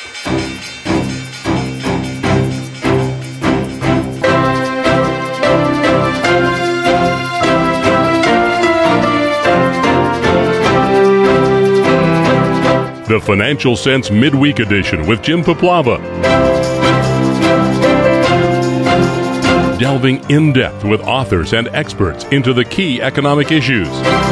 The Financial Sense Midweek Edition with Jim Paplava. Delving in-depth with authors and experts into the key economic issues.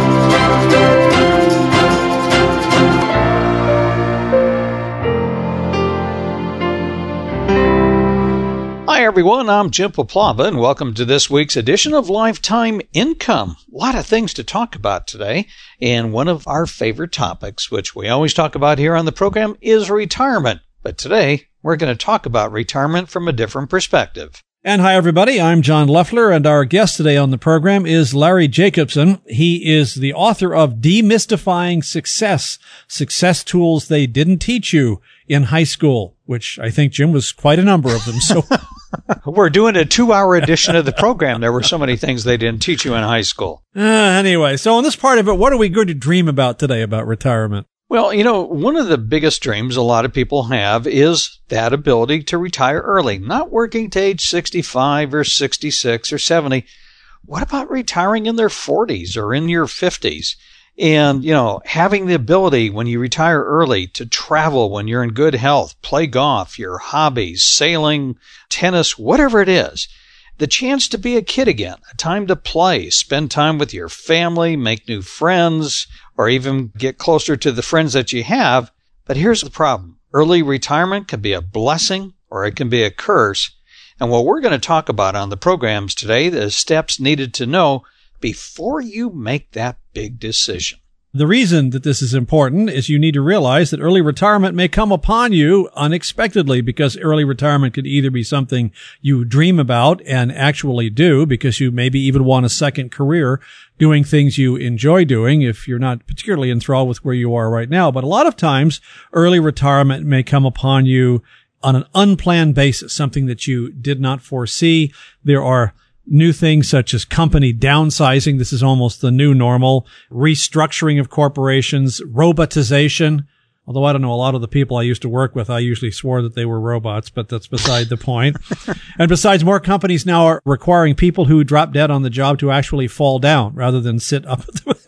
Hi everyone, I'm Jim Paplava and welcome to this week's edition of Lifetime Income. A lot of things to talk about today, and one of our favorite topics, which we always talk about here on the program, is retirement. But today, we're going to talk about retirement from a different perspective. And hi everybody, I'm John Loeffler, and our guest today on the program is Larry Jacobson. He is the author of Demystifying Success, Success Tools They Didn't Teach You in High School, which I think, Jim, was quite a number of them. So we're doing a 2-hour edition of the program. There were so many things they didn't teach you in high school. Anyway, so in this part of it, what are we going to dream about today about retirement? Well, you know, one of the biggest dreams a lot of people have is that ability to retire early, not working to age 65 or 66 or 70. What about retiring in their 40s or in your 50s? And, you know, having the ability when you retire early to travel when you're in good health, play golf, your hobbies, sailing, tennis, whatever it is. The chance to be a kid again, a time to play, spend time with your family, make new friends, or even get closer to the friends that you have. But here's the problem. Early retirement can be a blessing or it can be a curse. And what we're going to talk about on the programs today, the steps needed to know before you make that big decision. The reason that this is important is you need to realize that early retirement may come upon you unexpectedly, because early retirement could either be something you dream about and actually do because you maybe even want a second career doing things you enjoy doing if you're not particularly enthralled with where you are right now. But a lot of times early retirement may come upon you on an unplanned basis, something that you did not foresee. There are new things such as company downsizing. This is almost the new normal. Restructuring of corporations, robotization. Although I don't know, a lot of the people I used to work with, I usually swore that they were robots, but that's beside the point. And besides, more companies now are requiring people who drop dead on the job to actually fall down rather than sit up.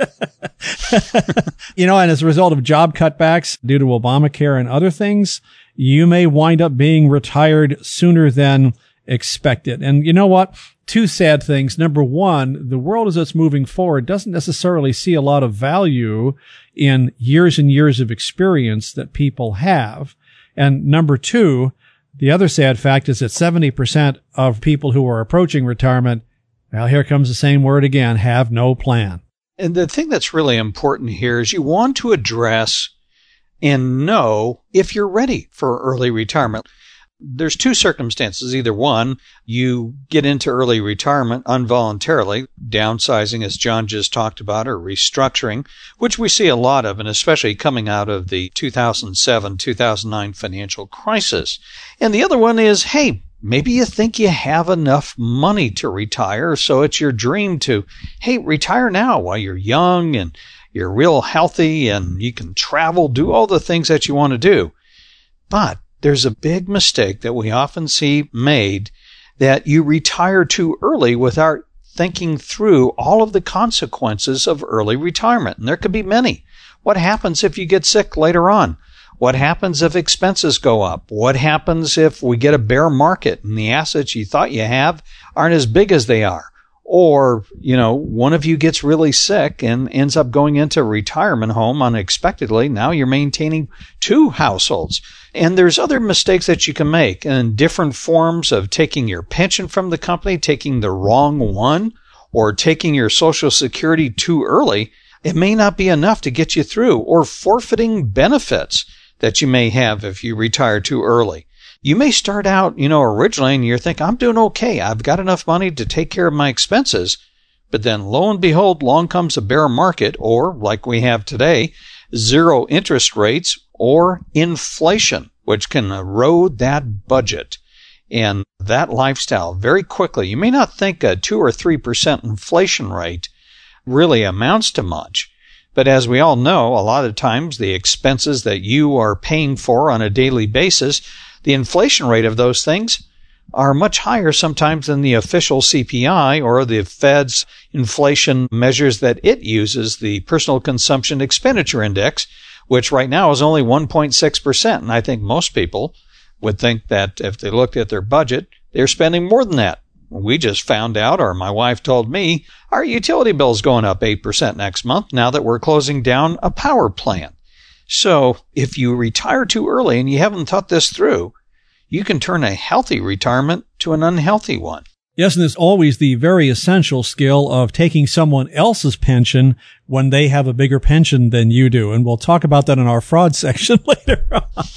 You know, and as a result of job cutbacks due to Obamacare and other things, you may wind up being retired sooner than expected. And you know what? Two sad things. Number one, the world as it's moving forward doesn't necessarily see a lot of value in years and years of experience that people have. And number two, the other sad fact is that 70% of people who are approaching retirement, well, here comes the same word again, have no plan. And the thing that's really important here is you want to address and know if you're ready for early retirement. There's two circumstances. Either one, you get into early retirement involuntarily, downsizing, as John just talked about, or restructuring, which we see a lot of, and especially coming out of the 2007-2009 financial crisis. And the other one is, hey, maybe you think you have enough money to retire, so it's your dream to, hey, retire now while you're young and you're real healthy and you can travel, do all the things that you want to do. But there's a big mistake that we often see made, that you retire too early without thinking through all of the consequences of early retirement. And there could be many. What happens if you get sick later on? What happens if expenses go up? What happens if we get a bear market and the assets you thought you have aren't as big as they are? Or, you know, one of you gets really sick and ends up going into a retirement home unexpectedly. Now you're maintaining two households. And there's other mistakes that you can make in different forms of taking your pension from the company, taking the wrong one, or taking your Social Security too early. It may not be enough to get you through, or forfeiting benefits that you may have if you retire too early. You may start out, originally, and you're thinking, I'm doing okay. I've got enough money to take care of my expenses. But then lo and behold, along comes a bear market, or like we have today, zero interest rates or inflation, which can erode that budget and that lifestyle very quickly. You may not think a 2 or 3% inflation rate really amounts to much, But as we all know, a lot of times the expenses that you are paying for on a daily basis, the inflation rate of those things are much higher sometimes than the official CPI or the Fed's inflation measures that it uses, the Personal Consumption Expenditure Index, which right now is only 1.6%. And I think most people would think that if they looked at their budget, they're spending more than that. We just found out, or my wife told me, our utility bill's going up 8% next month now that we're closing down a power plant. So if you retire too early and you haven't thought this through, you can turn a healthy retirement to an unhealthy one. Yes, and there's always the very essential skill of taking someone else's pension when they have a bigger pension than you do. And we'll talk about that in our fraud section later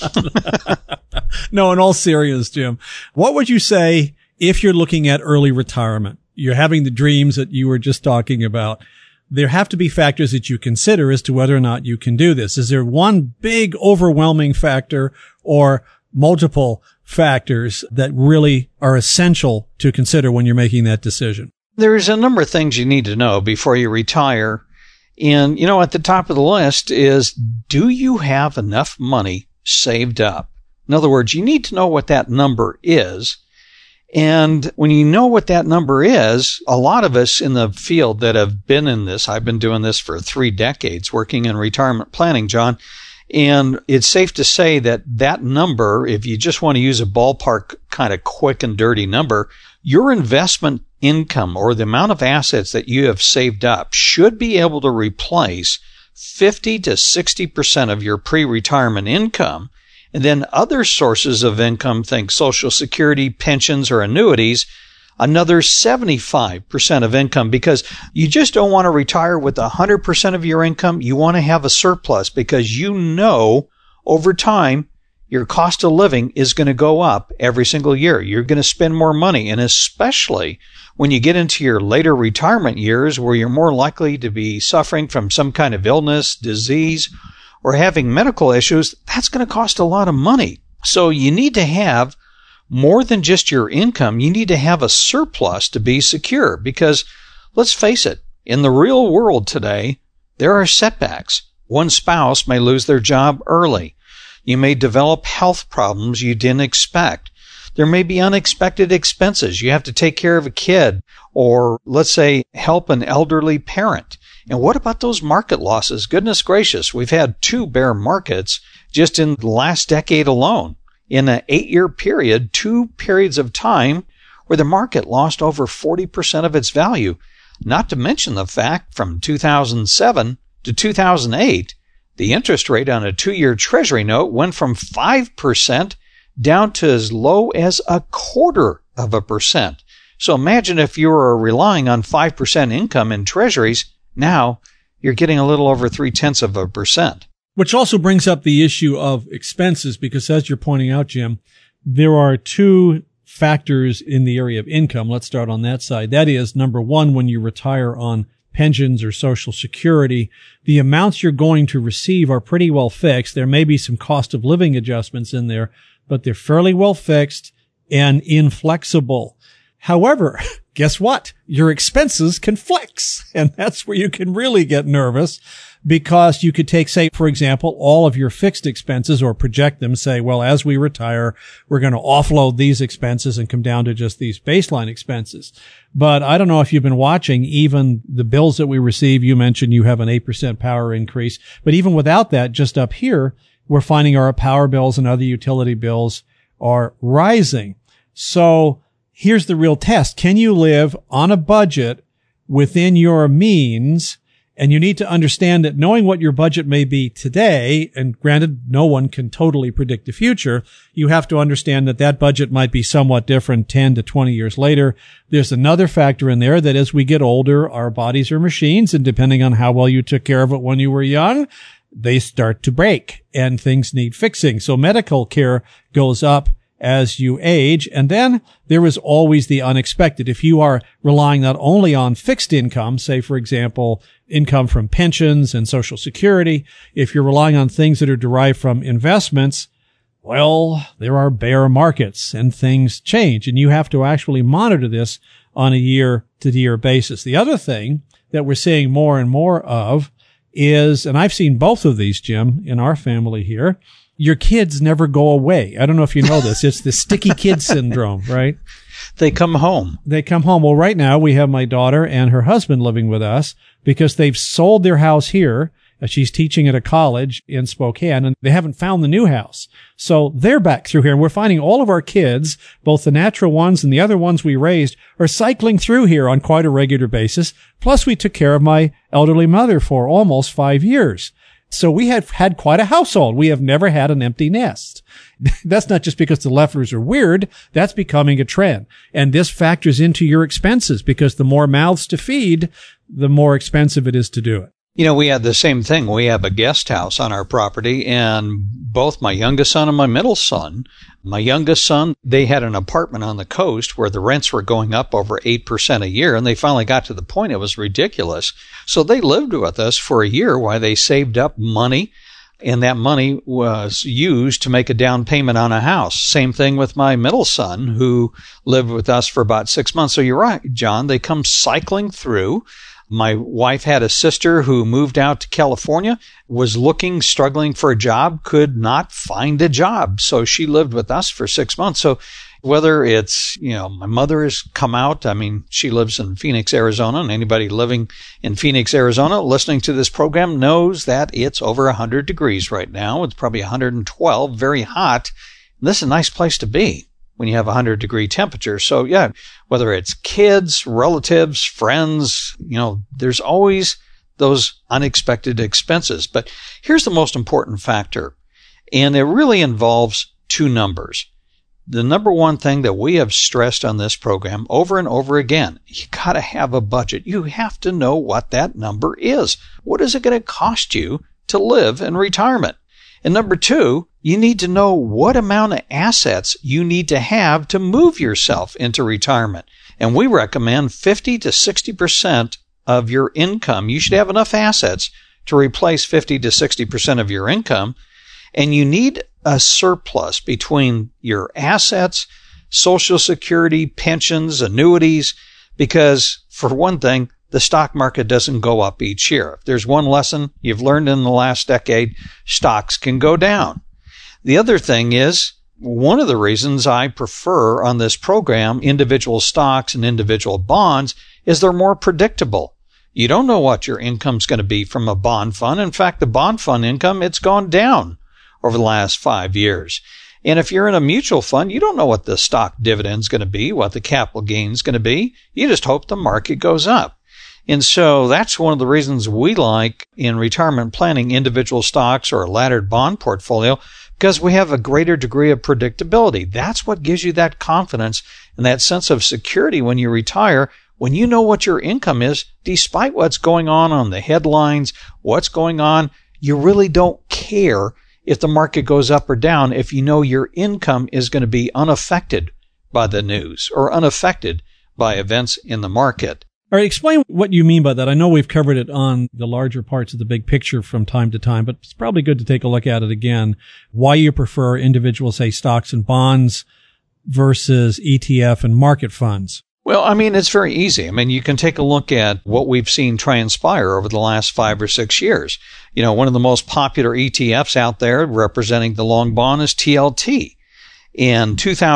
on. No, in all seriousness, Jim, what would you say if you're looking at early retirement? You're having the dreams that you were just talking about. There have to be factors that you consider as to whether or not you can do this. Is there one big overwhelming factor or multiple factors that really are essential to consider when you're making that decision? There's a number of things you need to know before you retire. And, at the top of the list is, do you have enough money saved up? In other words, you need to know what that number is. And when you know what that number is, a lot of us in the field that have been in this, I've been doing this for 3 decades, working in retirement planning, John, and it's safe to say that that number, if you just want to use a ballpark kind of quick and dirty number, your investment income or the amount of assets that you have saved up should be able to replace 50 to 60% of your pre-retirement income. And then other sources of income, think Social Security, pensions, or annuities, another 75% of income, because you just don't want to retire with 100% of your income. You want to have a surplus because over time, your cost of living is going to go up every single year. You're going to spend more money, and especially when you get into your later retirement years where you're more likely to be suffering from some kind of illness, disease, or having medical issues, that's going to cost a lot of money. So you need to have more than just your income. You need to have a surplus to be secure because, let's face it, in the real world today, there are setbacks. One spouse may lose their job early. You may develop health problems you didn't expect. There may be unexpected expenses. You have to take care of a kid or, let's say, help an elderly parent. And what about those market losses? Goodness gracious, we've had 2 bear markets just in the last decade alone. In an 8-year period, 2 periods of time where the market lost over 40% of its value. Not to mention the fact from 2007 to 2008, the interest rate on a 2-year Treasury note went from 5% down to as low as 0.25%. So imagine if you were relying on 5% income in Treasuries. Now you're getting a little over 0.3%. Which also brings up the issue of expenses, because as you're pointing out, Jim, there are 2 factors in the area of income. Let's start on that side. That is, number 1, when you retire on pensions or Social Security, the amounts you're going to receive are pretty well fixed. There may be some cost of living adjustments in there, but they're fairly well fixed and inflexible. However, guess what? Your expenses can flex, and that's where you can really get nervous, because you could take, say, for example, all of your fixed expenses or project them, say, well, as we retire, we're going to offload these expenses and come down to just these baseline expenses. But I don't know if you've been watching even the bills that we receive. You mentioned you have an 8% power increase, but even without that, just up here, we're finding our power bills and other utility bills are rising. So here's the real test. Can you live on a budget within your means? And you need to understand that knowing what your budget may be today, and granted, no one can totally predict the future, you have to understand that that budget might be somewhat different 10 to 20 years later. There's another factor in there that as we get older, our bodies are machines, and depending on how well you took care of it when you were young, they start to break and things need fixing. So medical care goes up as you age. And then there is always the unexpected. If you are relying not only on fixed income, say, for example, income from pensions and Social Security, if you're relying on things that are derived from investments, well, there are bear markets and things change, and you have to actually monitor this on a year-to-year basis. The other thing that we're seeing more and more of is, and I've seen both of these, Jim, in our family here, your kids never go away. I don't know if you know this. It's the sticky kid syndrome, right? They come home. They come home. Well, right now we have my daughter and her husband living with us because they've sold their house here. She's teaching at a college in Spokane, and they haven't found the new house. So they're back through here, and we're finding all of our kids, both the natural ones and the other ones we raised, are cycling through here on quite a regular basis. Plus, we took care of my elderly mother for almost 5 years. So we have had quite a household. We have never had an empty nest. That's not just because the Lefflers are weird. That's becoming a trend. And this factors into your expenses because the more mouths to feed, the more expensive it is to do it. You know, we had the same thing. We have a guest house on our property, and both my youngest son and my middle son, they had an apartment on the coast where the rents were going up over 8% a year, and they finally got to the point it was ridiculous. So they lived with us for a year while they saved up money, and that money was used to make a down payment on a house. Same thing with my middle son, who lived with us for about 6 months. So you're right, John, they come cycling through. My wife had a sister who moved out to California, was struggling for a job, could not find a job. So she lived with us for 6 months. So whether it's, my mother has come out, she lives in Phoenix, Arizona, and anybody living in Phoenix, Arizona, listening to this program knows that it's over 100 degrees right now. It's probably 112, very hot. This is a nice place to be when you have 100-degree temperature. So yeah, whether it's kids, relatives, friends, there's always those unexpected expenses. But here's the most important factor, and it really involves two numbers. The number one thing that we have stressed on this program over and over again, you got to have a budget. You have to know what that number is. What is it going to cost you to live in retirement? And number two, you need to know what amount of assets you need to have to move yourself into retirement. And we recommend 50 to 60% of your income. You should have enough assets to replace 50 to 60% of your income. And you need a surplus between your assets, Social Security, pensions, annuities, because for one thing, the stock market doesn't go up each year. If there's one lesson you've learned in the last decade, stocks can go down. The other thing is, one of the reasons I prefer on this program individual stocks and individual bonds is they're more predictable. You don't know what your income's going to be from a bond fund. In fact, the bond fund income, it's gone down over the last 5 years. And if you're in a mutual fund, you don't know what the stock dividend's going to be, what the capital gain's going to be. You just hope the market goes up. And so that's one of the reasons we like in retirement planning individual stocks or a laddered bond portfolio, because we have a greater degree of predictability. That's what gives you that confidence and that sense of security when you retire, when you know what your income is, despite what's going on the headlines, what's going on. You really don't care if the market goes up or down if you know your income is going to be unaffected by the news or unaffected by events in the market. All right, explain what you mean by that. I know we've covered it on the larger parts of the big picture from time to time, but it's probably good to take a look at it again. Why you prefer individual, say, stocks and bonds versus ETF and market funds. Well, it's very easy. You can take a look at what we've seen transpire over the last 5 or 6 years. One of the most popular ETFs out there representing the long bond is TLT. In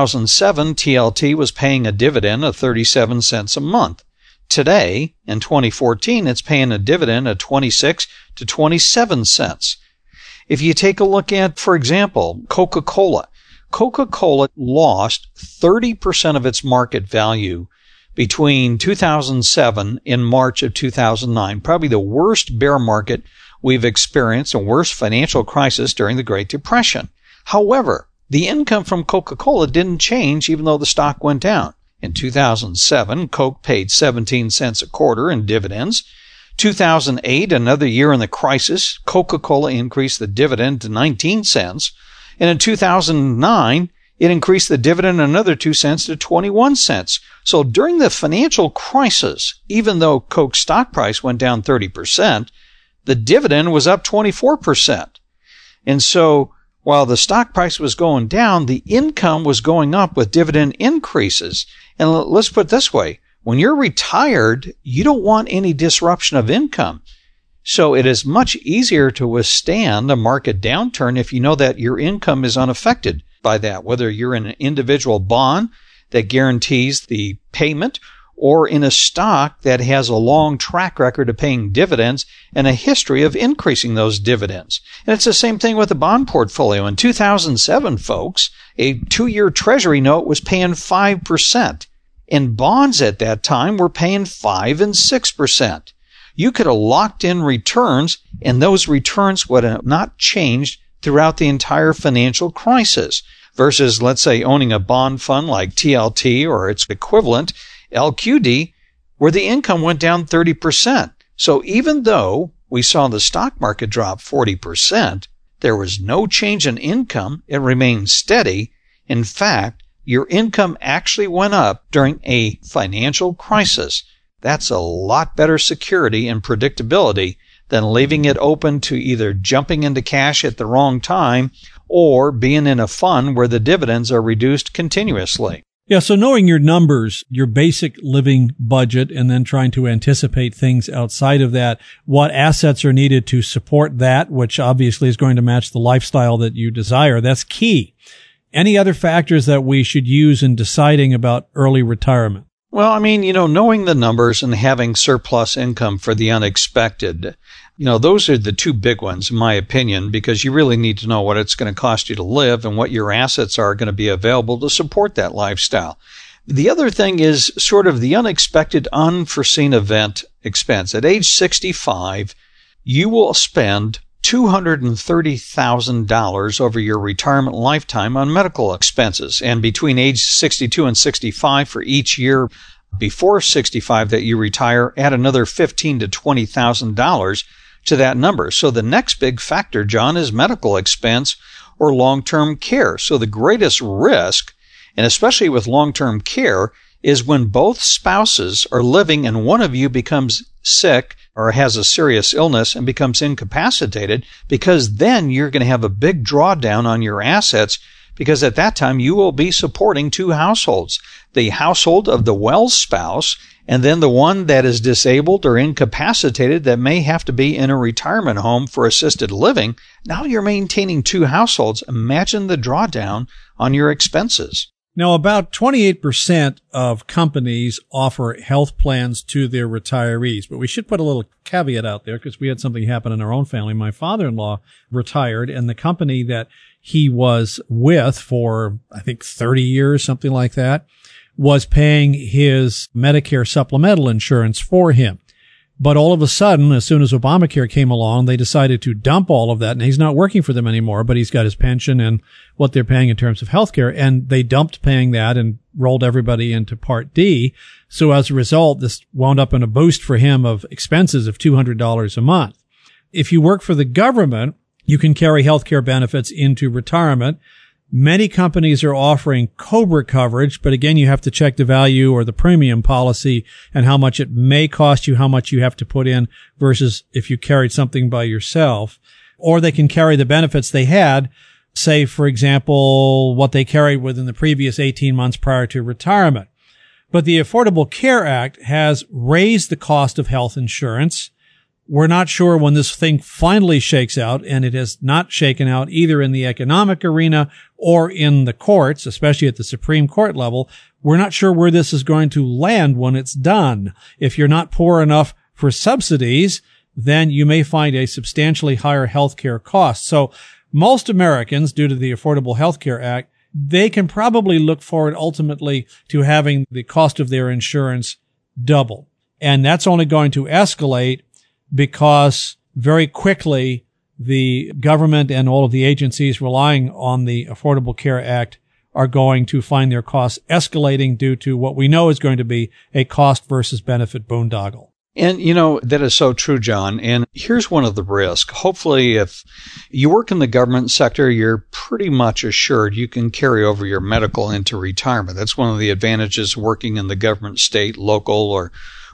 2007, TLT was paying a dividend of 37 cents a month. Today, in 2014, it's paying a dividend of 26 to 27 cents. If you take a look at, for example, Coca-Cola lost 30% of its market value between 2007 and March of 2009, probably the worst bear market we've experienced and worst financial crisis during the Great Depression. However, the income from Coca-Cola didn't change even though the stock went down. In 2007, Coke paid 17 cents a quarter in dividends. 2008, another year in the crisis, Coca-Cola increased the dividend to 19 cents. And in 2009, it increased the dividend another 2 cents to 21 cents. So during the financial crisis, even though Coke's stock price went down 30%, the dividend was up 24%. And so while the stock price was going down, the income was going up with dividend increases. And let's put it this way. When you're retired, you don't want any disruption of income. So it is much easier to withstand a market downturn if you know that your income is unaffected by that, whether you're in an individual bond that guarantees the payment or in a stock that has a long track record of paying dividends and a history of increasing those dividends. And it's the same thing with the bond portfolio. In 2007, folks, a 2-year Treasury note was paying 5%, and bonds at that time were paying 5 and 6%. You could have locked in returns, and those returns would have not changed throughout the entire financial crisis, versus, let's say, owning a bond fund like TLT or its equivalent, LQD, where the income went down 30%. So even though we saw the stock market drop 40%, there was no change in income. It remained steady. In fact, your income actually went up during a financial crisis. That's a lot better security and predictability than leaving it open to either jumping into cash at the wrong time or being in a fund where the dividends are reduced continuously. Yeah, so knowing your numbers, your basic living budget, and then trying to anticipate things outside of that, what assets are needed to support that, which obviously is going to match the lifestyle that you desire, that's key. Any other factors that we should use in deciding about early retirement? Well, I mean, knowing the numbers and having surplus income for the unexpected, those are the two big ones, in my opinion, because you really need to know what it's going to cost you to live and what your assets are going to be available to support that lifestyle. The other thing is sort of the unexpected, unforeseen event expense. At age 65, you will spend $230,000 over your retirement lifetime on medical expenses. And between age 62 and 65 for each year before 65 that you retire, add another $15,000 to $20,000 to that number. So the next big factor, John, is medical expense or long-term care. So the greatest risk, and especially with long-term care, is when both spouses are living and one of you becomes sick or has a serious illness and becomes incapacitated, because then you're going to have a big drawdown on your assets, because at that time you will be supporting two households, the household of the well spouse and then the one that is disabled or incapacitated that may have to be in a retirement home for assisted living. Now you're maintaining two households. Imagine the drawdown on your expenses. Now, about 28% of companies offer health plans to their retirees, but we should put a little caveat out there because we had something happen in our own family. My father-in-law retired, and the company that he was with for, I think, 30 years, something like that, was paying his Medicare supplemental insurance for him. But all of a sudden, as soon as Obamacare came along, they decided to dump all of that. And he's not working for them anymore, but he's got his pension and what they're paying in terms of healthcare. And they dumped paying that and rolled everybody into Part D. So as a result, this wound up in a boost for him of expenses of $200 a month. If you work for the government, you can carry healthcare benefits into retirement. Many companies are offering COBRA coverage, but again, you have to check the value or the premium policy and how much it may cost you, how much you have to put in versus if you carried something by yourself. Or they can carry the benefits they had, say, for example, what they carried within the previous 18 months prior to retirement. But the Affordable Care Act has raised the cost of health insurance. We're not sure when this thing finally shakes out, and it has not shaken out either in the economic arena or in the courts, especially at the Supreme Court level. We're not sure where this is going to land when it's done. If you're not poor enough for subsidies, then you may find a substantially higher healthcare cost. So most Americans, due to the Affordable Health Care Act, they can probably look forward ultimately to having the cost of their insurance double. And that's only going to escalate because very quickly the government and all of the agencies relying on the Affordable Care Act are going to find their costs escalating due to what we know is going to be a cost versus benefit boondoggle. And, that is so true, John. And here's one of the risks. Hopefully, if you work in the government sector, you're pretty much assured you can carry over your medical into retirement. That's one of the advantages of working in the government, state, local, or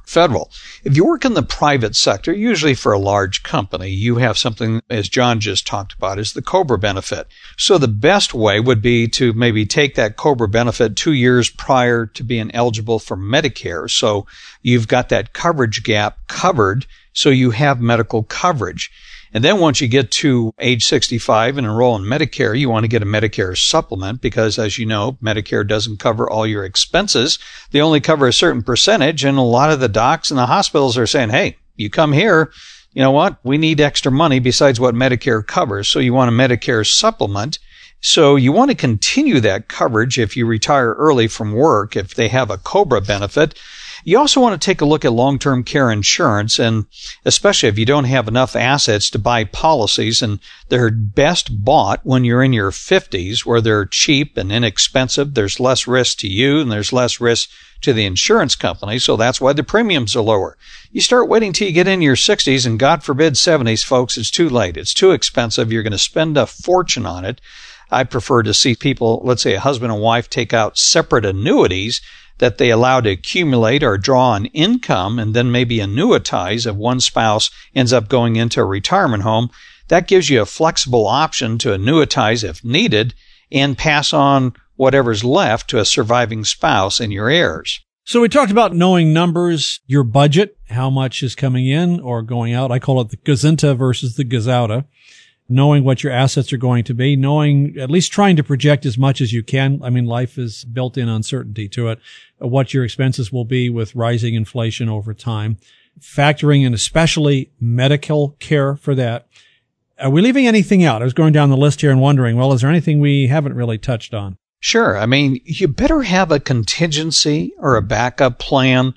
federal. If you work in the private sector, usually for a large company, you have something, as John just talked about, is the COBRA benefit. So the best way would be to maybe take that COBRA benefit 2 years prior to being eligible for Medicare. So you've got that coverage gap covered, so you have medical coverage. And then once you get to age 65 and enroll in Medicare, you want to get a Medicare supplement because, as you know, Medicare doesn't cover all your expenses. They only cover a certain percentage, and a lot of the docs and the hospitals are saying, hey, you come here, you know what? We need extra money besides what Medicare covers. So you want a Medicare supplement. So you want to continue that coverage if you retire early from work, if they have a COBRA benefit. You also want to take a look at long-term care insurance, and especially if you don't have enough assets to buy policies, and they're best bought when you're in your 50s where they're cheap and inexpensive. There's less risk to you and there's less risk to the insurance company, so that's why the premiums are lower. You start waiting till you get in your 60s and God forbid 70s, folks, it's too late. It's too expensive. You're going to spend a fortune on it. I prefer to see people, let's say a husband and wife, take out separate annuities that they allow to accumulate or draw on income and then maybe annuitize if one spouse ends up going into a retirement home. That gives you a flexible option to annuitize if needed and pass on whatever's left to a surviving spouse and your heirs. So we talked about knowing numbers, your budget, how much is coming in or going out. I call it the gazinta versus the gazauta. Knowing what your assets are going to be, knowing, at least trying to project as much as you can. I mean, life is built in uncertainty to it, what your expenses will be with rising inflation over time, factoring in especially medical care for that. Are we leaving anything out? I was going down the list here and wondering, well, is there anything we haven't really touched on? Sure. I mean, you better have a contingency or a backup plan.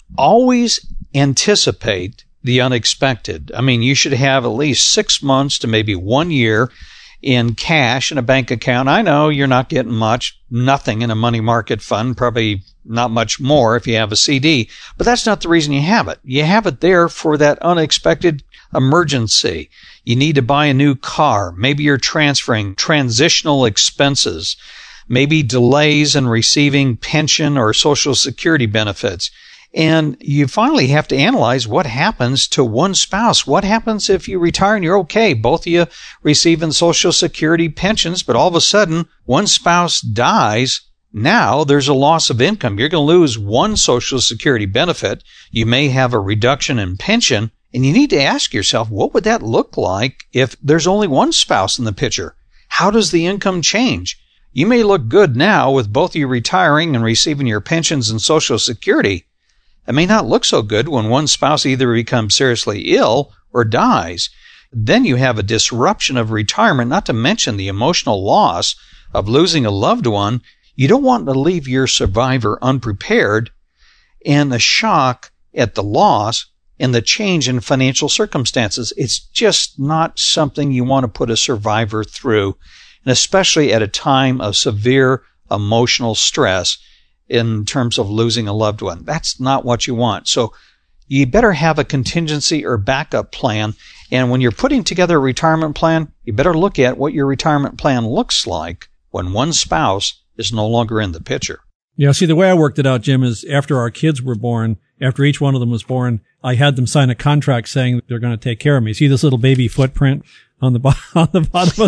Always anticipate the unexpected. I mean, you should have at least 6 months to maybe 1 year in cash in a bank account. I know you're not getting much, nothing in a money market fund, probably not much more if you have a CD, but that's not the reason you have it. You have it there for that unexpected emergency. You need to buy a new car. Maybe you're transferring transitional expenses, maybe delays in receiving pension or Social Security benefits. And you finally have to analyze what happens to one spouse. What happens if you retire and you're okay? Both of you receiving Social Security pensions, but all of a sudden one spouse dies. Now there's a loss of income. You're going to lose one Social Security benefit. You may have a reduction in pension. And you need to ask yourself, what would that look like if there's only one spouse in the picture? How does the income change? You may look good now with both of you retiring and receiving your pensions and Social Security. It may not look so good when one spouse either becomes seriously ill or dies. Then you have a disruption of retirement, not to mention the emotional loss of losing a loved one. You don't want to leave your survivor unprepared, and the shock at the loss and the change in financial circumstances. It's just not something you want to put a survivor through, and especially at a time of severe emotional stress in terms of losing a loved one. That's not what you want. So you better have a contingency or backup plan. And when you're putting together a retirement plan, you better look at what your retirement plan looks like when one spouse is no longer in the picture. Yeah, see, the way I worked it out, Jim, is after our kids were born, after each one of them was born, I had them sign a contract saying they're going to take care of me. See this little baby footprint on the bottom of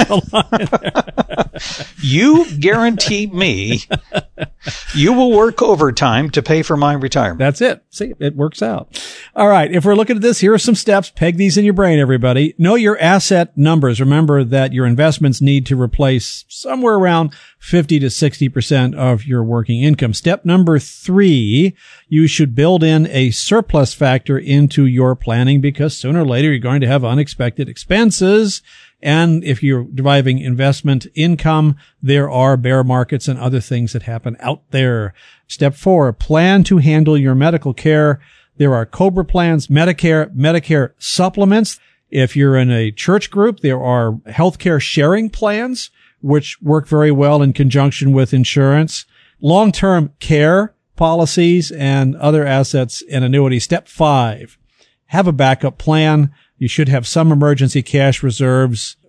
the line? You guarantee me you will work overtime to pay for my retirement. That's it. See, it works out. All right. If we're looking at this, here are some steps. Peg these in your brain, everybody. Know your asset numbers. Remember that your investments need to replace somewhere around 50 to 60% of your working income. Step number 3, you should build in a surplus factor into your planning because sooner or later you're going to have unexpected expenses. And if you're deriving investment income, there are bear markets and other things that happen out there. Step 4, plan to handle your medical care. There are COBRA plans, Medicare supplements. If you're in a church group, there are healthcare sharing plans, which work very well in conjunction with insurance, long-term care policies, and other assets and annuities. Step 5, have a backup plan. You should have some emergency cash reserves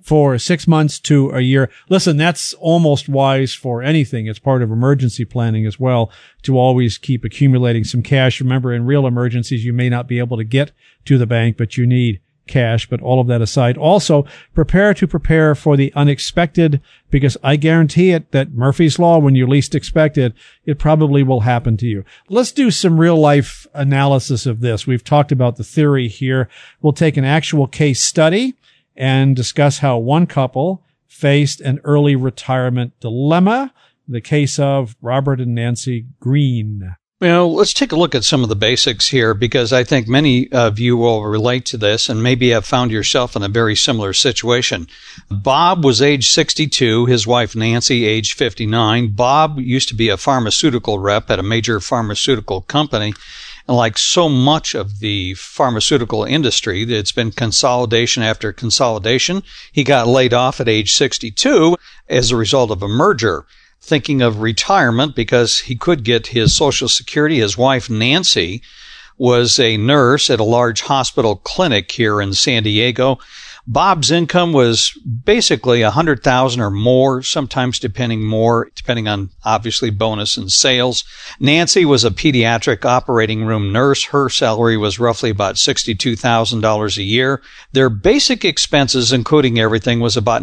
for 6 months to a year. Listen, that's almost wise for anything. It's part of emergency planning as well, to always keep accumulating some cash. Remember, in real emergencies, you may not be able to get to the bank, but you need cash. But all of that aside, also prepare for the unexpected, because I guarantee it that Murphy's Law, when you least expect it, it probably will happen to you. Let's do some real life analysis of this. We've talked about the theory here. We'll take an actual case study and discuss how one couple faced an early retirement dilemma, the case of Robert and Nancy Green. Well, let's take a look at some of the basics here, because I think many of you will relate to this and maybe have found yourself in a very similar situation. Bob was age 62, his wife Nancy age 59. Bob used to be a pharmaceutical rep at a major pharmaceutical company. And like so much of the pharmaceutical industry, it's been consolidation after consolidation. He got laid off at age 62 as a result of a merger. Thinking of retirement because he could get his Social Security. His wife, Nancy, was a nurse at a large hospital clinic here in San Diego. Bob's income was basically $100,000 or more, sometimes depending on obviously bonus and sales. Nancy was a pediatric operating room nurse. Her salary was roughly about $62,000 a year. Their basic expenses, including everything, was about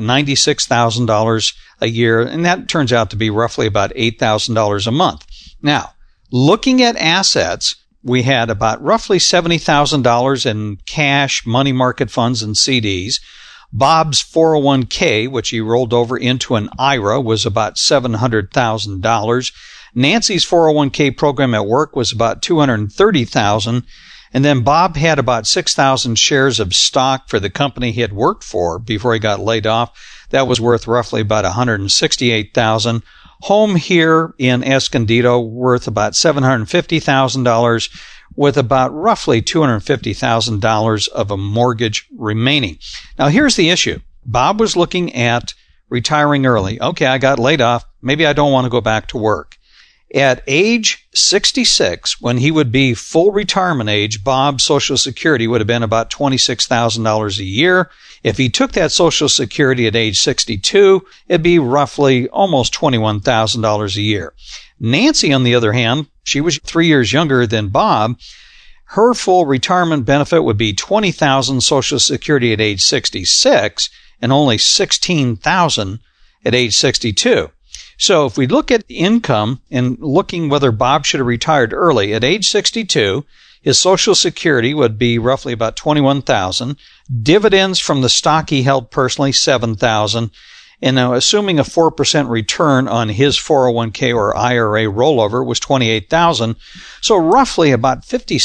$96,000 a year, and that turns out to be roughly about $8,000 a month. Now, looking at assets, we had about roughly $70,000 in cash, money market funds, and CDs. Bob's 401k, which he rolled over into an IRA, was about $700,000. Nancy's 401k program at work was about $230,000. And then Bob had about 6,000 shares of stock for the company he had worked for before he got laid off. That was worth roughly about $168,000. Home here in Escondido worth about $750,000 with about roughly $250,000 of a mortgage remaining. Now, here's the issue. Bob was looking at retiring early. Okay, I got laid off. Maybe I don't want to go back to work. At age 66, when he would be full retirement age, Bob's Social Security would have been about $26,000 a year. If he took that Social Security at age 62, it'd be roughly almost $21,000 a year. Nancy, on the other hand, she was 3 years younger than Bob. Her full retirement benefit would be $20,000 Social Security at age 66 and only $16,000 at age 62. So if we look at income and looking whether Bob should have retired early, at age 62, his Social Security would be roughly about $21,000. Dividends from the stock he held personally, $7,000. And now, assuming a 4% return on his 401k or IRA rollover was $28,000. So roughly about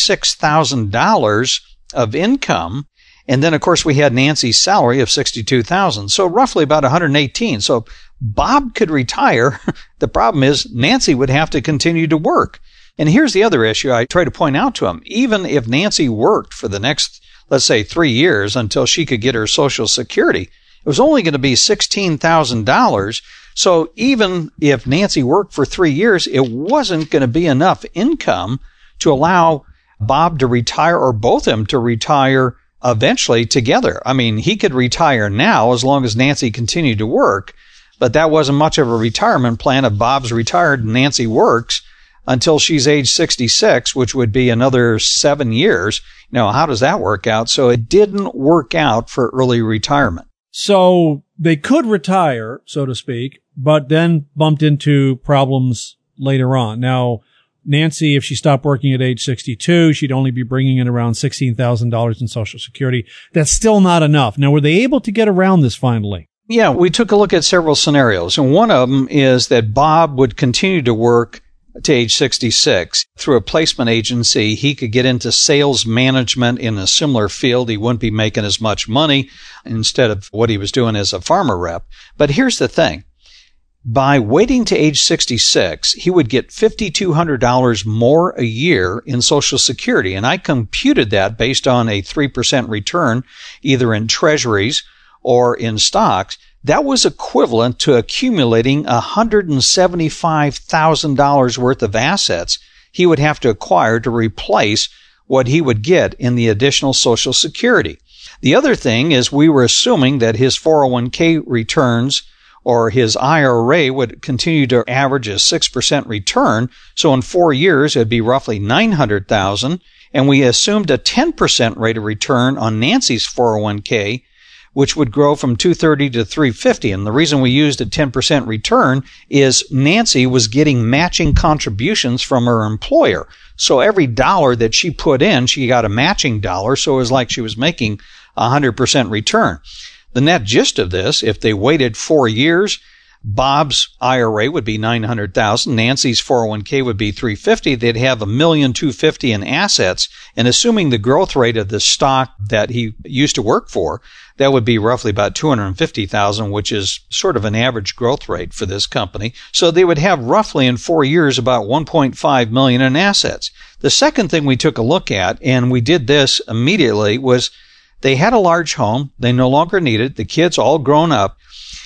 $56,000 of income. And then, of course, we had Nancy's salary of $62,000. So roughly about $118,000. So Bob could retire. The problem is Nancy would have to continue to work. And here's the other issue I try to point out to him. Even if Nancy worked for the next, let's say, 3 years until she could get her Social Security, it was only going to be $16,000. So even if Nancy worked for 3 years, it wasn't going to be enough income to allow Bob to retire or both of them to retire eventually together. I mean, he could retire now as long as Nancy continued to work, but that wasn't much of a retirement plan. If Bob's retired and Nancy works until she's age 66, which would be another 7 years, how does that work out? So it didn't work out for early retirement. So they could retire, so to speak, but then bumped into problems later on. Now, Nancy, if she stopped working at age 62, she'd only be bringing in around $16,000 in Social Security. That's still not enough. Now, were they able to get around this finally? Yeah, we took a look at several scenarios, and one of them is that Bob would continue to work to age 66. Through a placement agency, he could get into sales management in a similar field. He wouldn't be making as much money instead of what he was doing as a pharma rep. But here's the thing. By waiting to age 66, he would get $5,200 more a year in Social Security. And I computed that based on a 3% return, either in treasuries or in stocks. That was equivalent to accumulating $175,000 worth of assets he would have to acquire to replace what he would get in the additional Social Security. The other thing is we were assuming that his 401k returns or his IRA would continue to average a 6% return. So in 4 years, it'd be roughly $900,000. And we assumed a 10% rate of return on Nancy's 401k, which would grow from $230 to $350. And the reason we used a 10% return is Nancy was getting matching contributions from her employer. So every dollar that she put in, she got a matching dollar. So it was like she was making 100% return. The net gist of this, if they waited 4 years, Bob's IRA would be $900,000. Nancy's 401k would be $350,000. They'd have $1,250,000 in assets. And assuming the growth rate of the stock that he used to work for, that would be roughly about $250,000, which is sort of an average growth rate for this company. So they would have roughly in 4 years about $1.5 million in assets. The second thing we took a look at, and we did this immediately, was they had a large home. They no longer needed it. The kids all grown up.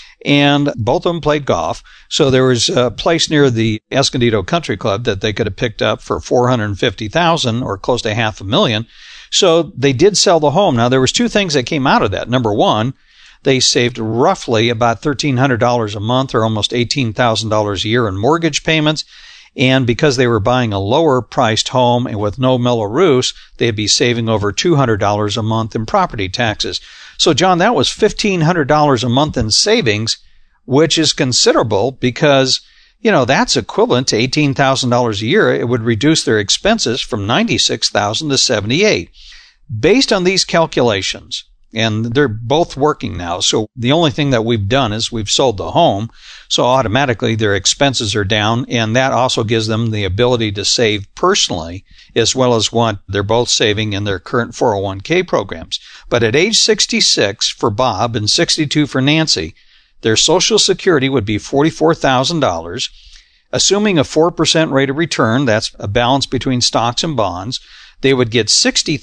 And both of them played golf. So there was a place near the Escondido Country Club that they could have picked up for $450,000 or close to $500,000. So they did sell the home. Now, there was two things that came out of that. Number one, they saved roughly about $1,300 a month or almost $18,000 a year in mortgage payments. And because they were buying a lower priced home and with no mellow roofs, they'd be saving over $200 a month in property taxes. So, John, that was $1,500 a month in savings, which is considerable because, that's equivalent to $18,000 a year. It would reduce their expenses from $96,000 to $78,000. Based on these calculations, and they're both working now, so the only thing that we've done is we've sold the home, so automatically their expenses are down, and that also gives them the ability to save personally as well as what they're both saving in their current 401k programs. But at age 66 for Bob and 62 for Nancy, their Social Security would be $44,000. Assuming a 4% rate of return, that's a balance between stocks and bonds, they would get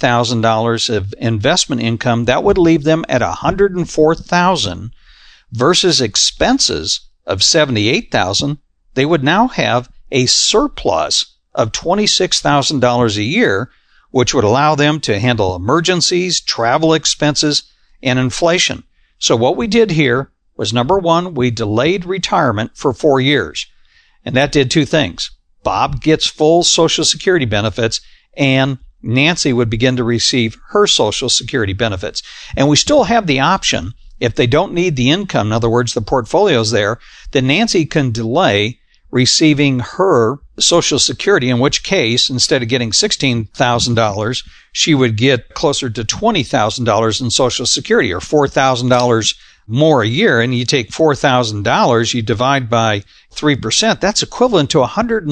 $60,000 of investment income. That would leave them at $104,000 versus expenses of $78,000. They would now have a surplus of $26,000 a year, which would allow them to handle emergencies, travel expenses, and inflation. So what we did here was, number one, we delayed retirement for 4 years. And that did two things. Bob gets full Social Security benefits, and Nancy would begin to receive her Social Security benefits. And we still have the option, if they don't need the income, in other words, the portfolio's there, then Nancy can delay receiving her Social Security, in which case, instead of getting $16,000, she would get closer to $20,000 in Social Security, or $4,000 more a year. And you take $4,000, you divide by 3%, that's equivalent to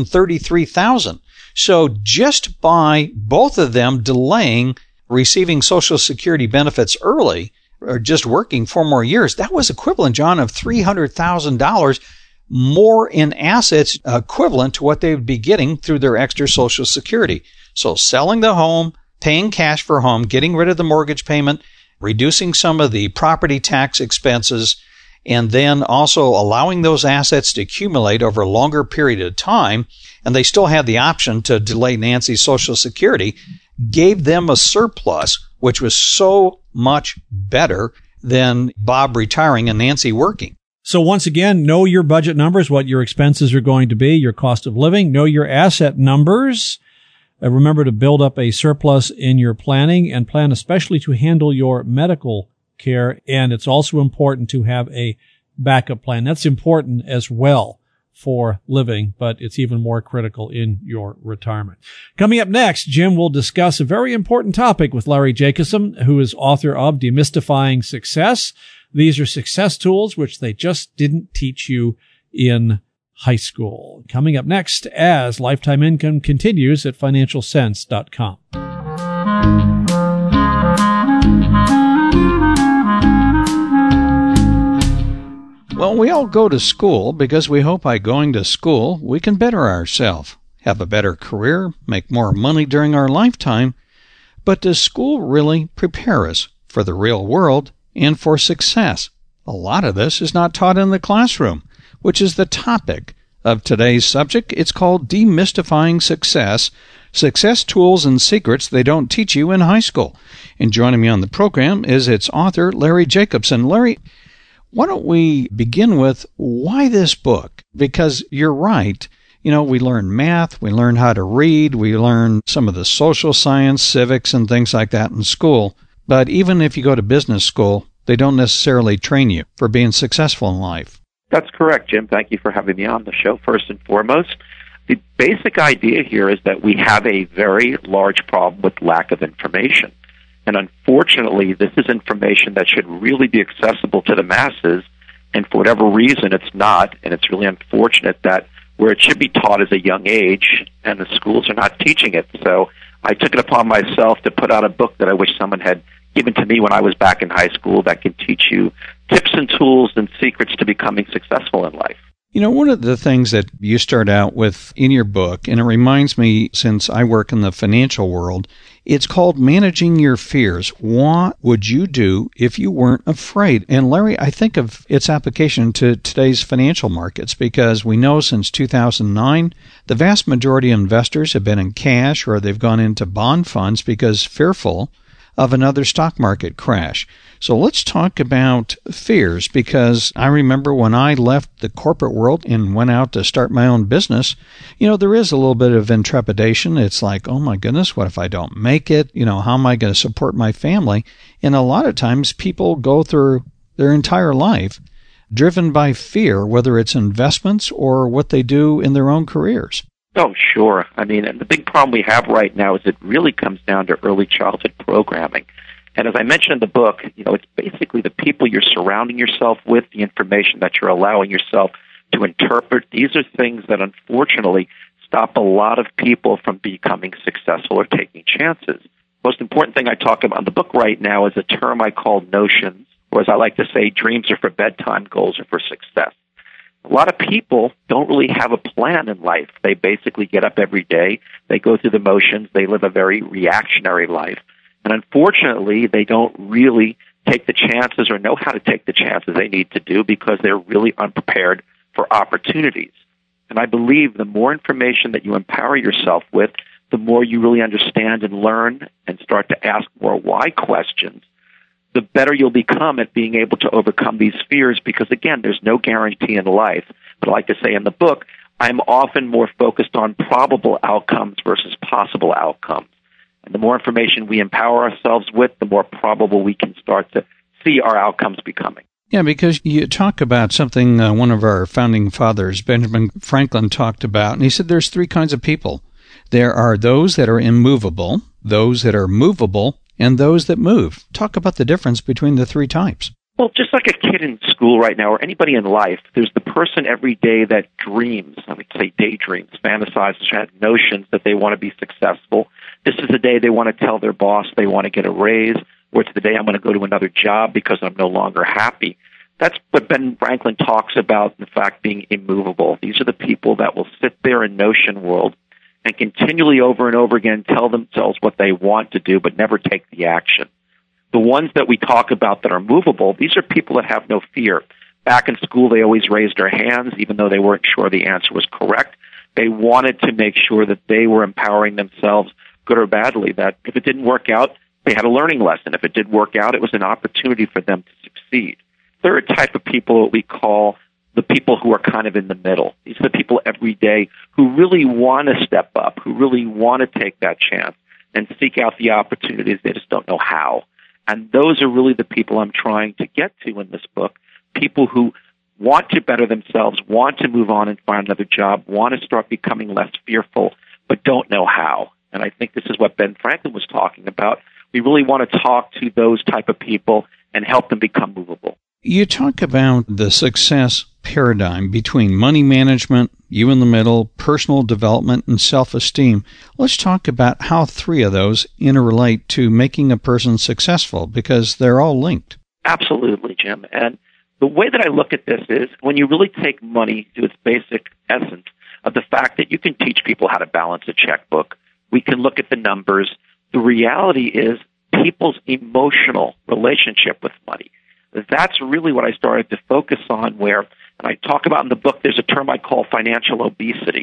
$133,000. So just by both of them delaying receiving Social Security benefits early, or just working 4 more years, that was equivalent, John, of $300,000 more in assets, equivalent to what they would be getting through their extra Social Security. So selling the home, paying cash for home, getting rid of the mortgage payment, reducing some of the property tax expenses, and then also allowing those assets to accumulate over a longer period of time, and they still had the option to delay Nancy's Social Security, gave them a surplus, which was so much better than Bob retiring and Nancy working. So once again, know your budget numbers, what your expenses are going to be, your cost of living, know your asset numbers. Remember to build up a surplus in your planning, and plan especially to handle your medical care. And it's also important to have a backup plan. That's important as well for living, but it's even more critical in your retirement. Coming up next, Jim will discuss a very important topic with Larry Jacobson, who is author of Demystifying Success. These are success tools which they just didn't teach you in high school. Coming up next as Lifetime Income continues at financialsense.com. Well, we all go to school because we hope by going to school we can better ourselves, have a better career, make more money during our lifetime. But does school really prepare us for the real world and for success? A lot of this is not taught in the classroom, which is the topic of today's subject. It's called Demystifying Success, Success tools and secrets they don't teach you in high school. And joining me on the program is its author, Larry Jacobson. Larry, why don't we begin with why this book? Because you're right. You know, we learn math, we learn how to read, we learn some of the social science, civics, and things like that in school. But even if you go to business school, they don't necessarily train you for being successful in life. That's correct, Jim. Thank you for having me on the show. First and foremost, the basic idea here is that we have a very large problem with lack of information. And unfortunately, this is information that should really be accessible to the masses, and for whatever reason, it's not. And it's really unfortunate that where it should be taught as a young age, and the schools are not teaching it. So I took it upon myself to put out a book that I wish someone had given to me when I was back in high school that can teach you tips and tools and secrets to becoming successful in life. You know, one of the things that you start out with in your book, and it reminds me since I work in the financial world, it's called Managing Your Fears. What would you do if you weren't afraid? And Larry, I think of its application to today's financial markets because we know since 2009, the vast majority of investors have been in cash or they've gone into bond funds because fearful of another stock market crash. So let's talk about fears, because I remember when I left the corporate world and went out to start my own business, you know, there is a little bit of intrepidation. It's like, oh my goodness, what if I don't make it? You know, how am I going to support my family? And a lot of times people go through their entire life driven by fear, whether it's investments or what they do in their own careers. Oh, sure. I mean, and the big problem we have right now is it really comes down to early childhood programming. And as I mentioned in the book, you know, it's basically the people you're surrounding yourself with, the information that you're allowing yourself to interpret. These are things that unfortunately stop a lot of people from becoming successful or taking chances. Most important thing I talk about in the book right now is a term I call notions, or as I like to say, dreams are for bedtime, goals are for success. A lot of people don't really have a plan in life. They basically get up every day, they go through the motions, they live a very reactionary life. And unfortunately, they don't really take the chances or know how to take the chances they need to do because they're really unprepared for opportunities. And I believe the more information that you empower yourself with, the more you really understand and learn and start to ask more why questions, the better you'll become at being able to overcome these fears because, again, there's no guarantee in life. But I like to say in the book, I'm often more focused on probable outcomes versus possible outcomes. And the more information we empower ourselves with, the more probable we can start to see our outcomes becoming. Yeah, because you talk about something one of our founding fathers, Benjamin Franklin, talked about, and he said there's three kinds of people. There are those that are immovable, those that are movable, and those that move. Talk about the difference between the three types. Well, just like a kid in school right now or anybody in life, there's the person every day that dreams, I would say daydreams, fantasizes, has notions that they want to be successful. This is the day they want to tell their boss they want to get a raise, or it's the day I'm going to go to another job because I'm no longer happy. That's what Ben Franklin talks about, in fact, being immovable. These are the people that will sit there in notion world and continually over and over again tell themselves what they want to do but never take the action. The ones that we talk about that are movable, these are people that have no fear. Back in school, they always raised their hands, even though they weren't sure the answer was correct. They wanted to make sure that they were empowering themselves, good or badly, that if it didn't work out, they had a learning lesson. If it did work out, it was an opportunity for them to succeed. Third type of people, what we call the people who are kind of in the middle. These are the people every day who really want to step up, who really want to take that chance and seek out the opportunities. They just don't know how. And those are really the people I'm trying to get to in this book, people who want to better themselves, want to move on and find another job, want to start becoming less fearful, but don't know how. And I think this is what Ben Franklin was talking about. We really want to talk to those type of people and help them become movable. You talk about the success paradigm between money management, you in the middle, personal development, and self-esteem. Let's talk about how three of those interrelate to making a person successful, because they're all linked. Absolutely, Jim. And the way that I look at this is when you really take money to its basic essence of the fact that you can teach people how to balance a checkbook, we can look at the numbers. The reality is people's emotional relationship with money. That's really what I started to focus on where, and I talk about in the book, there's a term I call financial obesity.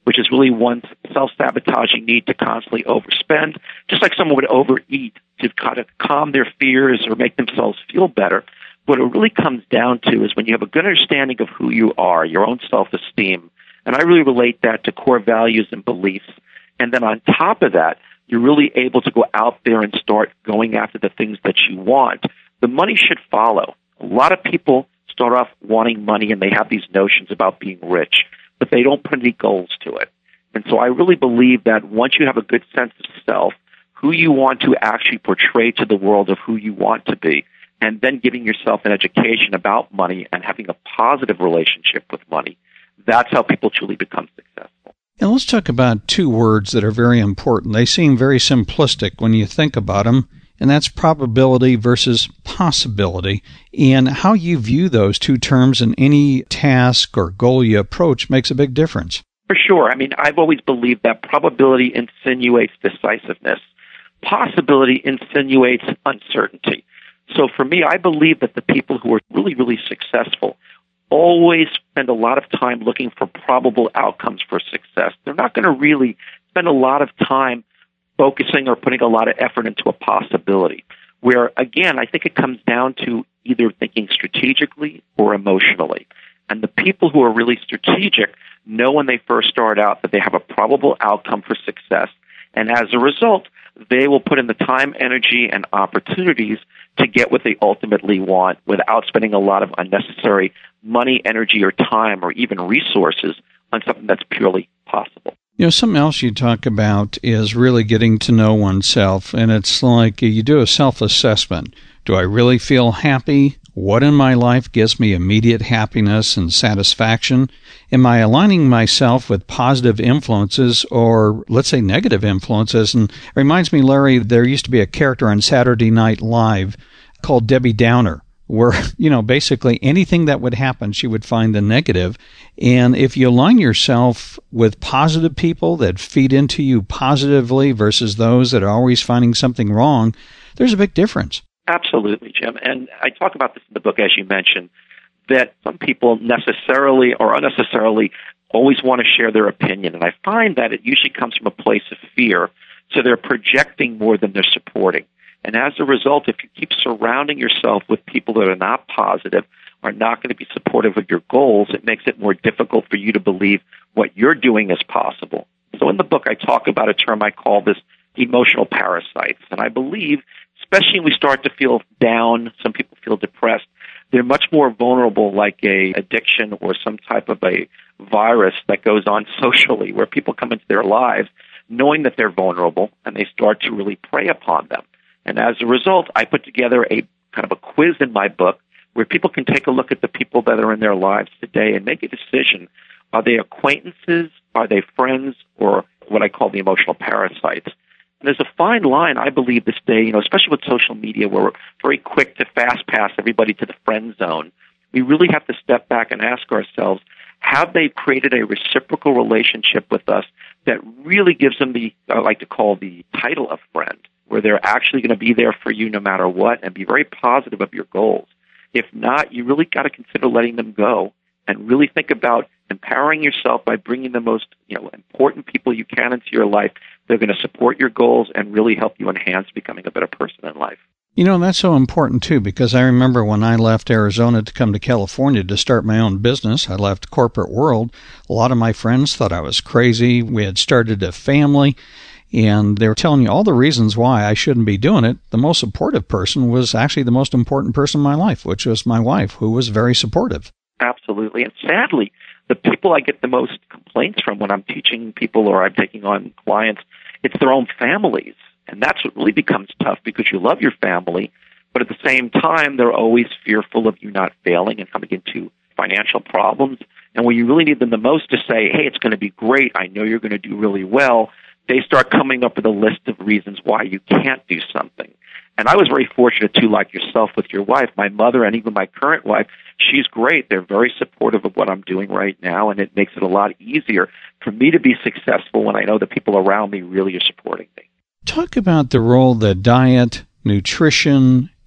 which is really one's self-sabotaging need to constantly overspend, just like someone would overeat to kind of calm their fears or make themselves feel better. What it really comes down to is when you have a good understanding of who you are, your own self-esteem, and I really relate that to core values and beliefs. And then on top of that, you're really able to go out there and start going after the things that you want. The money should follow. A lot of people start off wanting money and they have these notions about being rich, but they don't put any goals to it. And so I really believe that once you have a good sense of self, who you want to actually portray to the world of who you want to be, and then giving yourself an education about money and having a positive relationship with money, that's how people truly become successful. And let's talk about two words that are very important. They seem very simplistic when you think about them, and that's probability versus possibility. And how you view those two terms in any task or goal you approach makes a big difference. For sure. I mean, I've always believed that probability insinuates decisiveness. Possibility insinuates uncertainty. So for me, I believe that the people who are really, really successful always spend a lot of time looking for probable outcomes for success. They're not going to really spend a lot of time focusing or putting a lot of effort into a possibility, where, again, I think it comes down to either thinking strategically or emotionally. And the people who are really strategic know when they first start out that they have a probable outcome for success. And as a result, they will put in the time, energy, and opportunities to get what they ultimately want without spending a lot of unnecessary money, energy, or time, or even resources on something that's purely possible. You know, something else you talk about is really getting to know oneself, and it's like you do a self-assessment. Do I really feel happy? What in my life gives me immediate happiness and satisfaction? Am I aligning myself with positive influences or, let's say, negative influences? And it reminds me, Larry, there used to be a character on Saturday Night Live called Debbie Downer, where, basically anything that would happen, she would find the negative. And if you align yourself with positive people that feed into you positively versus those that are always finding something wrong, there's a big difference. Absolutely, Jim. And I talk about this in the book, as you mentioned, that some people necessarily or unnecessarily always want to share their opinion. And I find that it usually comes from a place of fear. So they're projecting more than they're supporting. And as a result, if you keep surrounding yourself with people that are not positive, are not going to be supportive of your goals, it makes it more difficult for you to believe what you're doing is possible. So in the book, I talk about a term I call this emotional parasites. And I believe, especially when we start to feel down, some people feel depressed, they're much more vulnerable, like a addiction or some type of a virus that goes on socially, where people come into their lives knowing that they're vulnerable, and they start to really prey upon them. And as a result, I put together a kind of a quiz in my book where people can take a look at the people that are in their lives today and make a decision. Are they acquaintances? Are they friends? Or what I call the emotional parasites? And there's a fine line, I believe, this day, especially with social media, where we're very quick to fast pass everybody to the friend zone. We really have to step back and ask ourselves, have they created a reciprocal relationship with us that really gives them I like to call the title of friend, where they're actually going to be there for you no matter what and be very positive of your goals. If not, you really got to consider letting them go and really think about empowering yourself by bringing the most important people you can into your life. They're going to support your goals and really help you enhance becoming a better person in life. That's so important, too, because I remember when I left Arizona to come to California to start my own business, I left corporate world. A lot of my friends thought I was crazy. We had started a family, and they were telling me all the reasons why I shouldn't be doing it. The most supportive person was actually the most important person in my life, which was my wife, who was very supportive. Absolutely. And sadly, the people I get the most complaints from when I'm teaching people or I'm taking on clients, it's their own families. And that's what really becomes tough, because you love your family, but at the same time, they're always fearful of you not failing and coming into financial problems. And when you really need them the most to say, hey, it's going to be great, I know you're going to do really well, they start coming up with a list of reasons why you can't do something. And I was very fortunate, too, like yourself with your wife, my mother, and even my current wife. She's great. They're very supportive of what I'm doing right now, and it makes it a lot easier for me to be successful when I know the people around me really are supporting me. Talk about the role that diet, nutrition,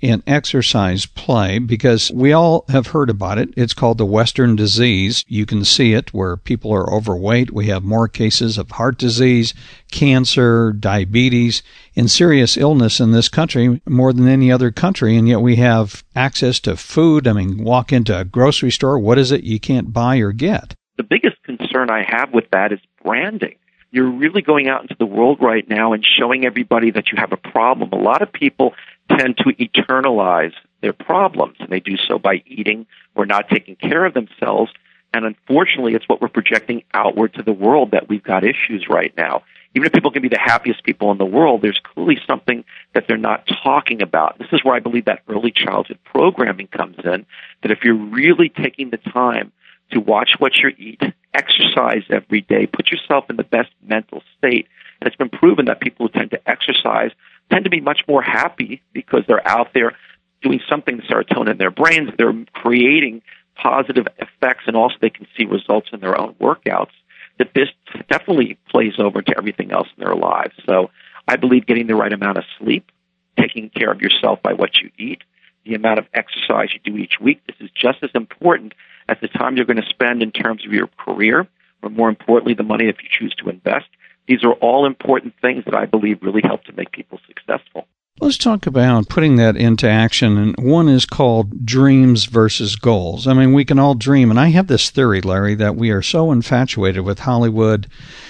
in exercise play because we all have heard about it. It's called the Western disease. You can see it where people are overweight. We have more cases of heart disease, cancer, diabetes, and serious illness in this country more than any other country, and yet we have access to food. I mean, walk into a grocery store, what is it you can't buy or get? The biggest concern I have with that is branding. You're really going out into the world right now and showing everybody that you have a problem. A lot of people tend to eternalize their problems, and they do so by eating or not taking care of themselves. And unfortunately, it's what we're projecting outward to the world that we've got issues right now. Even if people can be the happiest people in the world, there's clearly something that they're not talking about. This is where I believe that early childhood programming comes in, that if you're really taking the time to watch what you eat, exercise every day, put yourself in the best mental state. And it's been proven that people who tend to exercise tend to be much more happy because they're out there doing something to serotonin in their brains. They're creating positive effects, and also they can see results in their own workouts, that this definitely plays over into everything else in their lives. So I believe getting the right amount of sleep, taking care of yourself by what you eat, the amount of exercise you do each week, this is just as important as the time you're going to spend in terms of your career, or more importantly, the money if you choose to invest. These are all important things that I believe really help to make people successful. Let's talk about putting that into action. And one is called dreams versus goals. I mean, we can all dream. And I have this theory, Larry, that we are so infatuated with Hollywood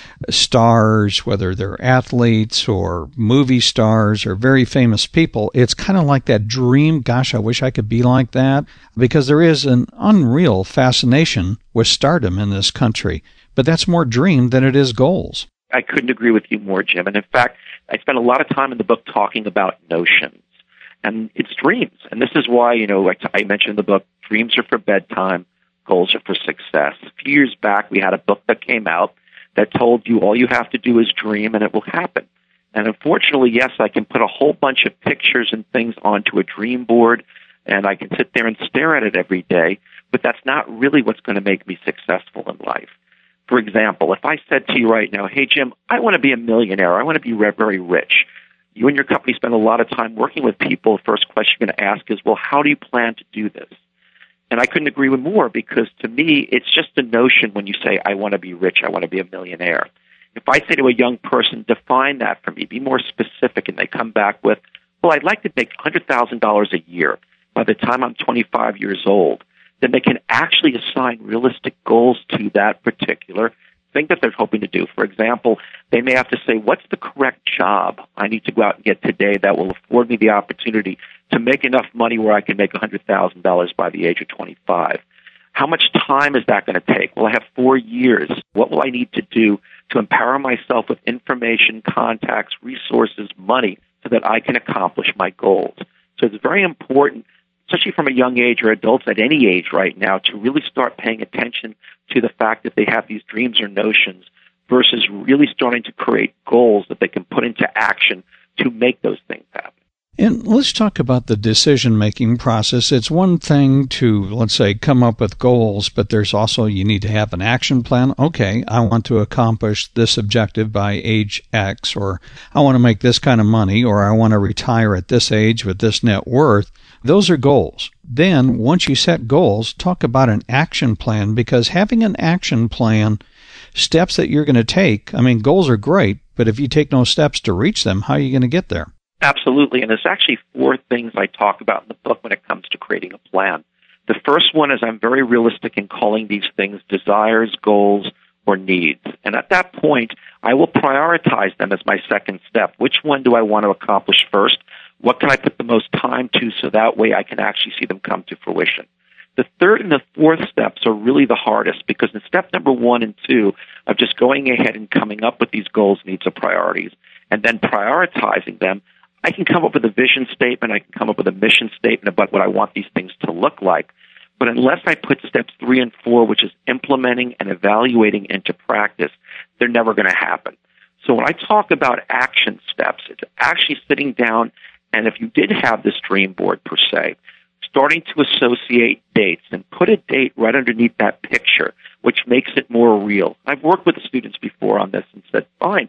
stars, whether they're athletes or movie stars or very famous people. It's kind of like that dream. Gosh, I wish I could be like that, because there is an unreal fascination with stardom in this country. But that's more dream than it is goals. I couldn't agree with you more, Jim. And in fact, I spent a lot of time in the book talking about notions. And it's dreams. And this is why, I mentioned in the book, dreams are for bedtime, goals are for success. A few years back, we had a book that came out that told you all you have to do is dream and it will happen. And unfortunately, yes, I can put a whole bunch of pictures and things onto a dream board, and I can sit there and stare at it every day, but that's not really what's going to make me successful in life. For example, if I said to you right now, hey, Jim, I want to be a millionaire. I want to be very rich. You and your company spend a lot of time working with people. The first question you're going to ask is, well, how do you plan to do this? And I couldn't agree with more, because to me, it's just a notion when you say, I want to be rich, I want to be a millionaire. If I say to a young person, define that for me, be more specific, and they come back with, well, I'd like to make $100,000 a year by the time I'm 25 years old, then they can actually assign realistic goals to that particular thing that they're hoping to do. For example, they may have to say, what's the correct job I need to go out and get today that will afford me the opportunity to make enough money where I can make $100,000 by the age of 25? How much time is that going to take? Well, I have 4 years. What will I need to do to empower myself with information, contacts, resources, money, so that I can accomplish my goals? So it's very important, especially from a young age, or adults at any age right now, to really start paying attention to the fact that they have these dreams or notions versus really starting to create goals that they can put into action to make those things happen. And let's talk about the decision-making process. It's one thing to, let's say, come up with goals, but there's also, you need to have an action plan. Okay, I want to accomplish this objective by age X, or I want to make this kind of money, or I want to retire at this age with this net worth. Those are goals. Then, once you set goals, talk about an action plan, because having an action plan, steps that you're going to take, I mean, goals are great, but if you take no steps to reach them, how are you going to get there? Absolutely. And there's actually 4 things I talk about in the book when it comes to creating a plan. The first one is I'm very realistic in calling these things desires, goals, or needs. And at that point, I will prioritize them as my second step. Which one do I want to accomplish first? What can I put the most time to so that way I can actually see them come to fruition? The third and the fourth steps are really the hardest, because in step number 1 and 2 of just going ahead and coming up with these goals, needs, or priorities, and then prioritizing them, I can come up with a vision statement, I can come up with a mission statement about what I want these things to look like. But unless I put steps 3 and 4, which is implementing and evaluating into practice, they're never going to happen. So when I talk about action steps, it's actually sitting down, and if you did have this dream board per se, starting to associate dates and put a date right underneath that picture, which makes it more real. I've worked with the students before on this and said, fine,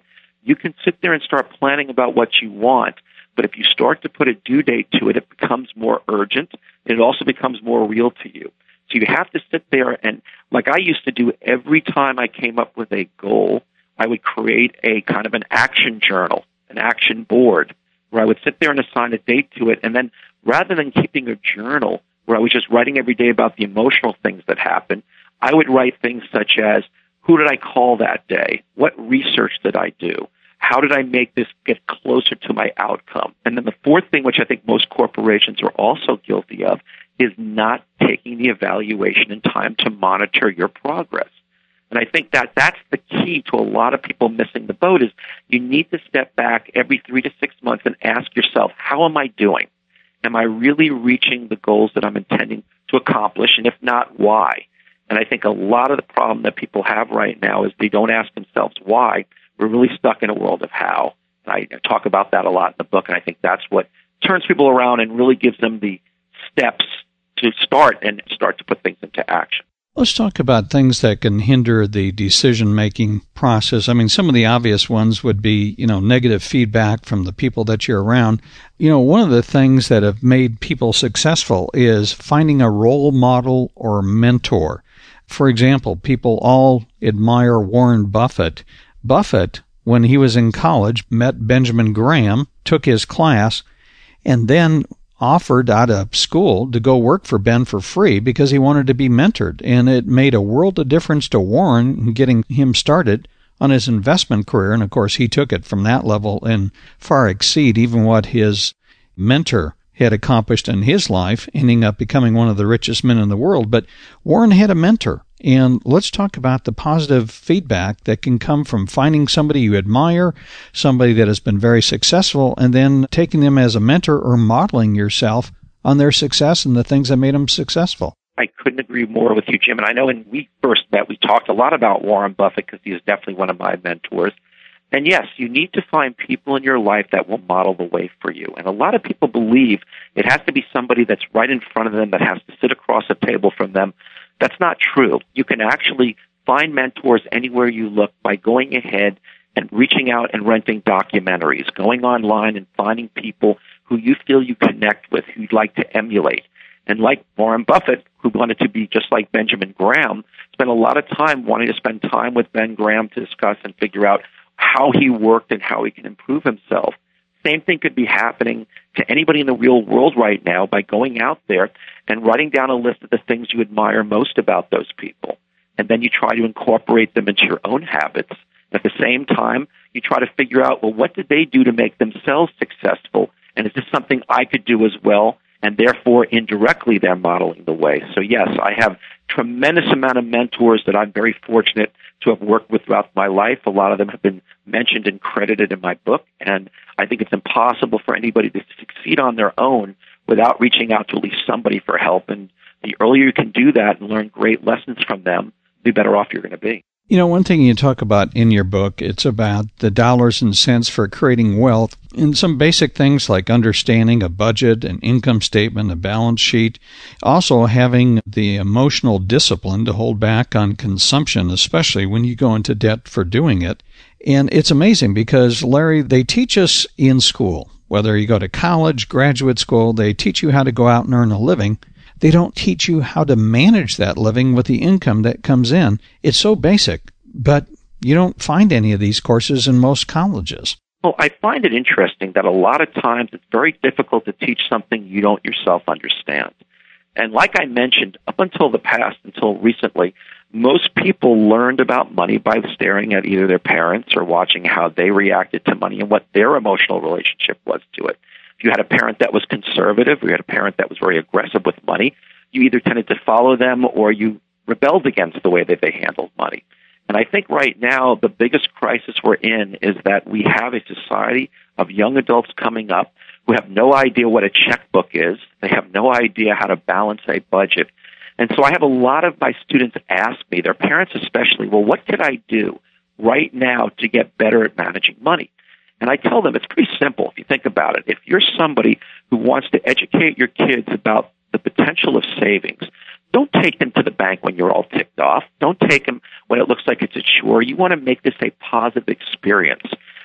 You can sit there and start planning about what you want, but if you start to put a due date to it, it becomes more urgent, and it also becomes more real to you. So you have to sit there and, like I used to do every time I came up with a goal, I would create a kind of an action journal, an action board, where I would sit there and assign a date to it, and then rather than keeping a journal where I was just writing every day about the emotional things that happened, I would write things such as, who did I call that day? What research did I do? How did I make this get closer to my outcome? And then the fourth thing, which I think most corporations are also guilty of, is not taking the evaluation and time to monitor your progress. And I think that that's the key to a lot of people missing the boat is you need to step back every 3 to 6 months and ask yourself, how am I doing? Am I really reaching the goals that I'm intending to accomplish? And if not, why? And I think a lot of the problem that people have right now is they don't ask themselves why. We're really stuck in a world of how. And I talk about that a lot in the book, and I think that's what turns people around and really gives them the steps to start to put things into action. Let's talk about things that can hinder the decision-making process. I mean, some of the obvious ones would be, negative feedback from the people that you're around. One of the things that have made people successful is finding a role model or mentor. For example, people all admire Warren Buffett. Buffett, when he was in college, met Benjamin Graham, took his class, and then offered out of school to go work for Ben for free because he wanted to be mentored. And it made a world of difference to Warren in getting him started on his investment career. And, of course, he took it from that level and far exceed even what his mentor had accomplished in his life, ending up becoming one of the richest men in the world. But Warren had a mentor. And let's talk about the positive feedback that can come from finding somebody you admire, somebody that has been very successful, and then taking them as a mentor or modeling yourself on their success and the things that made them successful. I couldn't agree more with you, Jim. And I know when we first met, we talked a lot about Warren Buffett because he is definitely one of my mentors. And yes, you need to find people in your life that will model the way for you. And a lot of people believe it has to be somebody that's right in front of them, that has to sit across a table from them. That's not true. You can actually find mentors anywhere you look by going ahead and reaching out and renting documentaries, going online and finding people who you feel you connect with, who you'd like to emulate. And like Warren Buffett, who wanted to be just like Benjamin Graham, spent a lot of time wanting to spend time with Ben Graham to discuss and figure out how he worked and how he can improve himself. Same thing could be happening to anybody in the real world right now by going out there and writing down a list of the things you admire most about those people. And then you try to incorporate them into your own habits. At the same time, you try to figure out, well, what did they do to make themselves successful? And is this something I could do as well? And therefore, indirectly, they're modeling the way. So yes, I have tremendous amount of mentors that I'm very fortunate to have worked with throughout my life. A lot of them have been mentioned and credited in my book. And I think it's impossible for anybody to succeed on their own without reaching out to at least somebody for help. And the earlier you can do that and learn great lessons from them, the better off you're going to be. One thing you talk about in your book, it's about the dollars and cents for creating wealth, and some basic things like understanding a budget, an income statement, a balance sheet, also having the emotional discipline to hold back on consumption, especially when you go into debt for doing it. And it's amazing because, Larry, they teach us in school, whether you go to college, graduate school, they teach you how to go out and earn a living. They don't teach you how to manage that living with the income that comes in. It's so basic, but you don't find any of these courses in most colleges. Well, I find it interesting that a lot of times it's very difficult to teach something you don't yourself understand. And like I mentioned, up until the past, until recently, most people learned about money by staring at either their parents or watching how they reacted to money and what their emotional relationship was to it. If you had a parent that was conservative, or you had a parent that was very aggressive with money, you either tended to follow them or you rebelled against the way that they handled money. And I think right now the biggest crisis we're in is that we have a society of young adults coming up who have no idea what a checkbook is. They have no idea how to balance a budget. And so I have a lot of my students ask me, their parents especially, well, what could I do right now to get better at managing money? And I tell them it's pretty simple if you think about it. If you're somebody who wants to educate your kids about the potential of savings, don't take them to the bank when you're all ticked off. Don't take them when it looks like it's a chore. You want to make this a positive experience.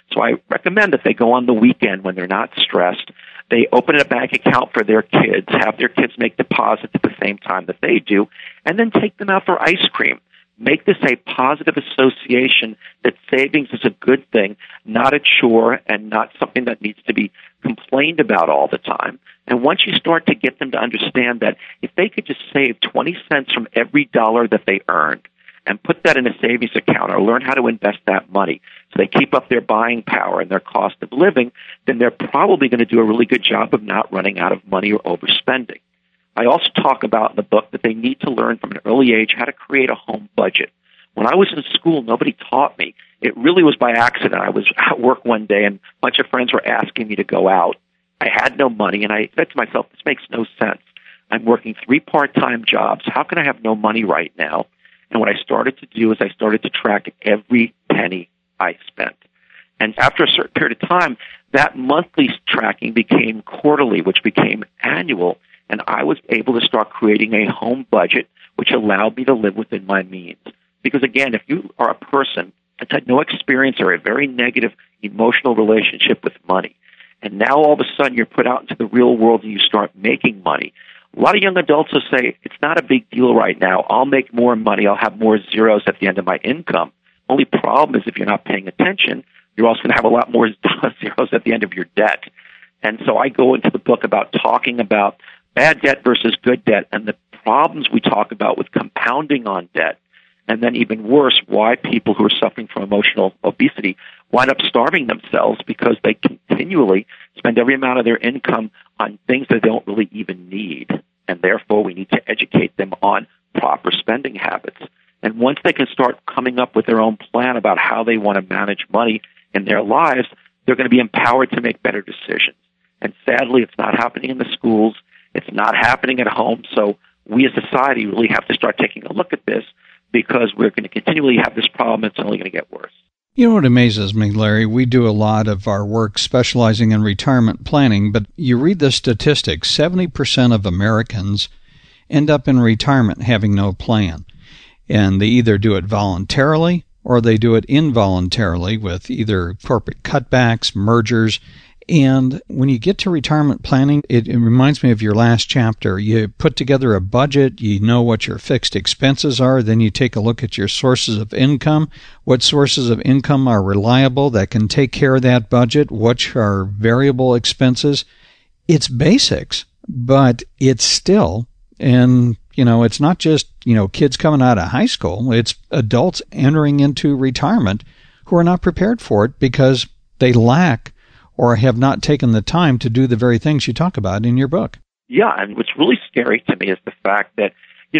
So I recommend that they go on the weekend when they're not stressed. They open a bank account for their kids, have their kids make deposits at the same time that they do, and then take them out for ice cream. Make this a positive association that savings is a good thing, not a chore, and not something that needs to be complained about all the time. And once you start to get them to understand that if they could just save 20 cents from every dollar that they earned and put that in a savings account or learn how to invest that money so they keep up their buying power and their cost of living, then they're probably going to do a really good job of not running out of money or overspending. I also talk about in the book that they need to learn from an early age how to create a home budget. When I was in school, nobody taught me. It really was by accident. I was at work one day, and a bunch of friends were asking me to go out. I had no money, and I said to myself, this makes no sense. I'm working 3 part-time jobs. How can I have no money right now? And what I started to do is I started to track every penny I spent. And after a certain period of time, that monthly tracking became quarterly, which became annual. And I was able to start creating a home budget, which allowed me to live within my means. Because again, if you are a person that's had no experience or a very negative emotional relationship with money, and now all of a sudden you're put out into the real world and you start making money, a lot of young adults will say, it's not a big deal right now. I'll make more money. I'll have more zeros at the end of my income. Only problem is if you're not paying attention, you're also going to have a lot more zeros at the end of your debt. And so I go into the book about talking about bad debt versus good debt and the problems we talk about with compounding on debt. And then even worse, why people who are suffering from emotional obesity wind up starving themselves because they continually spend every amount of their income on things they don't really even need. And therefore, we need to educate them on proper spending habits. And once they can start coming up with their own plan about how they want to manage money in their lives, they're going to be empowered to make better decisions. And sadly, it's not happening in the schools. It's not happening at home. So we as a society really have to start taking a look at this because we're going to continually have this problem. It's only going to get worse. You know what amazes me, Larry? We do a lot of our work specializing in retirement planning, but you read the statistics, 70% of Americans end up in retirement having no plan. And they either do it voluntarily or they do it involuntarily with either corporate cutbacks, mergers. And when you get to retirement planning, it reminds me of your last chapter. You put together a budget, you know what your fixed expenses are, then you take a look at your sources of income, what sources of income are reliable that can take care of that budget, which are variable expenses. It's basics, but it's still, and it's not just, kids coming out of high school, it's adults entering into retirement who are not prepared for it because they lack or have not taken the time to do the very things you talk about in your book. Yeah, and what's really scary to me is the fact that,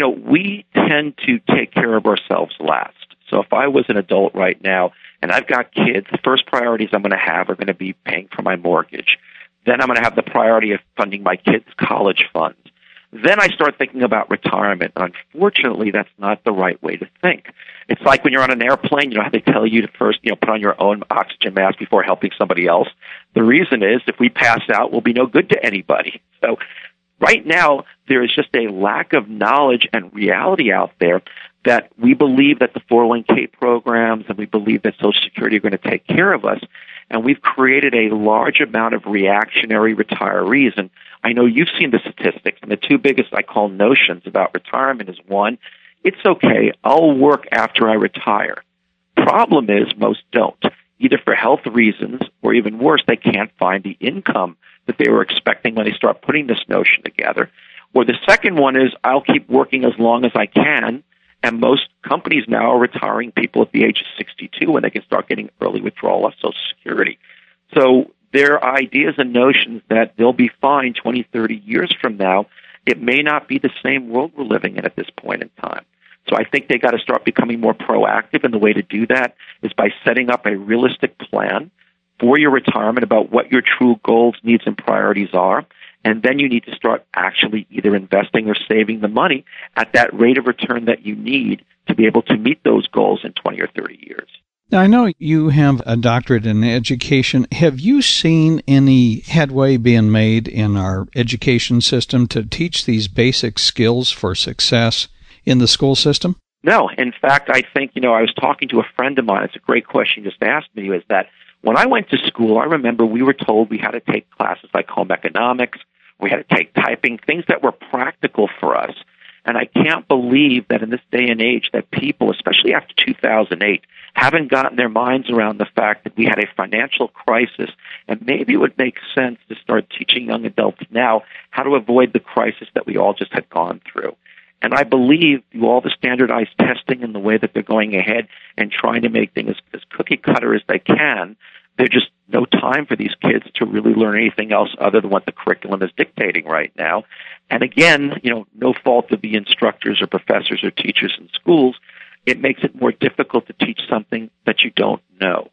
we tend to take care of ourselves last. So if I was an adult right now and I've got kids, the first priorities I'm going to have are going to be paying for my mortgage. Then I'm going to have the priority of funding my kids' college funds. Then I start thinking about retirement. Unfortunately, that's not the right way to think. It's like when you're on an airplane, how they tell you to first, put on your own oxygen mask before helping somebody else. The reason is if we pass out, we'll be no good to anybody. So right now, there is just a lack of knowledge and reality out there that we believe that the 401k programs and we believe that Social Security are going to take care of us. And we've created a large amount of reactionary retirees. And I know you've seen the statistics, and the two biggest I call notions about retirement is one, it's okay, I'll work after I retire. Problem is most don't, either for health reasons or even worse, they can't find the income that they were expecting when they start putting this notion together. Or the second one is I'll keep working as long as I can, and most companies now are retiring people at the age of 62 when they can start getting early withdrawal of Social Security. So there are ideas and notions that they'll be fine 20, 30 years from now. It may not be the same world we're living in at this point in time. So I think they got to start becoming more proactive, and the way to do that is by setting up a realistic plan for your retirement about what your true goals, needs, and priorities are. And then you need to start actually either investing or saving the money at that rate of return that you need to be able to meet those goals in 20 or 30 years. Now, I know you have a doctorate in education. Have you seen any headway being made in our education system to teach these basic skills for success in the school system? No. In fact, I think, I was talking to a friend of mine. It's a great question you just asked me, is that when I went to school, I remember we were told we had to take classes like home economics, we had to take typing, things that were practical for us. And I can't believe that in this day and age that people, especially after 2008, haven't gotten their minds around the fact that we had a financial crisis, and maybe it would make sense to start teaching young adults now how to avoid the crisis that we all just had gone through. And I believe through all the standardized testing and the way that they're going ahead and trying to make things as cookie cutter as they can, there's just no time for these kids to really learn anything else other than what the curriculum is dictating right now. And again, no fault of the instructors or professors or teachers in schools. It makes it more difficult to teach something that you don't know.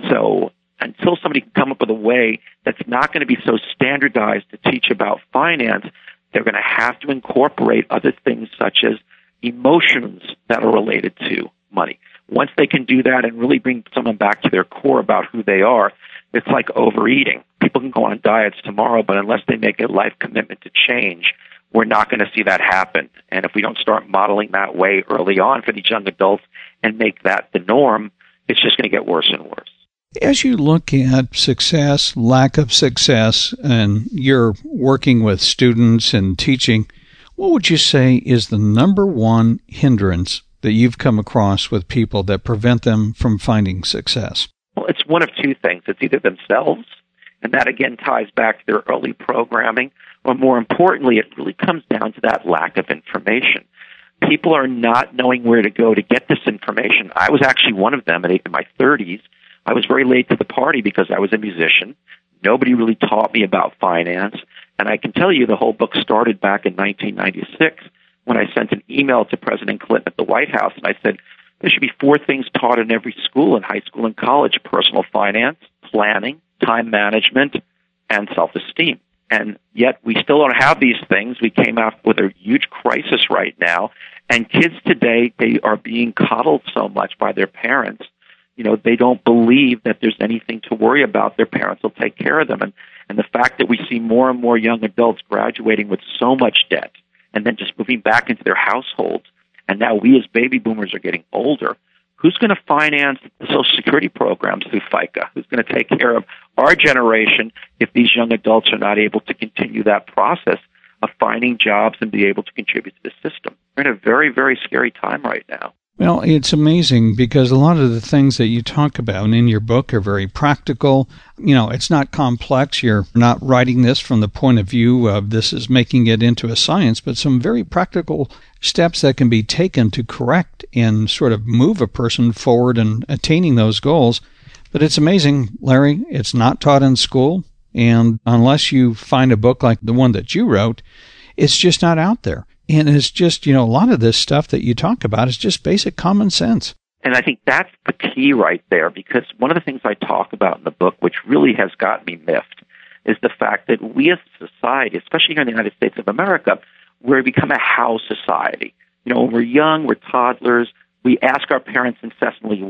So until somebody can come up with a way that's not going to be so standardized to teach about finance, they're going to have to incorporate other things such as emotions that are related to money. Once they can do that and really bring someone back to their core about who they are, it's like overeating. People can go on diets tomorrow, but unless they make a life commitment to change, we're not going to see that happen. And if we don't start modeling that way early on for these young adults and make that the norm, it's just going to get worse and worse. As you look at success, lack of success, and you're working with students and teaching, what would you say is the number one hindrance that you've come across with people that prevent them from finding success? Well, it's one of two things. It's either themselves, and that again ties back to their early programming, or more importantly, it really comes down to that lack of information. People are not knowing where to go to get this information. I was actually one of them in my 30s. I was very late to the party because I was a musician. Nobody really taught me about finance. And I can tell you the whole book started back in 1996 when I sent an email to President Clinton at the White House, and I said, there should be 4 things taught in every school, in high school and college: personal finance, planning, time management, and self-esteem. And yet we still don't have these things. We came out with a huge crisis right now, and kids today, they are being coddled so much by their parents. They don't believe that there's anything to worry about. Their parents will take care of them. And the fact that we see more and more young adults graduating with so much debt and then just moving back into their households, and now we as baby boomers are getting older, who's going to finance the Social Security programs through FICA? Who's going to take care of our generation if these young adults are not able to continue that process of finding jobs and be able to contribute to the system? We're in a very, very scary time right now. Well, it's amazing because a lot of the things that you talk about in your book are very practical. It's not complex. You're not writing this from the point of view of this is making it into a science, but some very practical steps that can be taken to correct and sort of move a person forward in attaining those goals. But it's amazing, Larry, it's not taught in school. And unless you find a book like the one that you wrote, it's just not out there. And it's just, a lot of this stuff that you talk about is just basic common sense. And I think that's the key right there, because one of the things I talk about in the book, which really has got me miffed, is the fact that we as a society, especially here in the United States of America, we've become a how society. When we're young, we're toddlers, we ask our parents incessantly,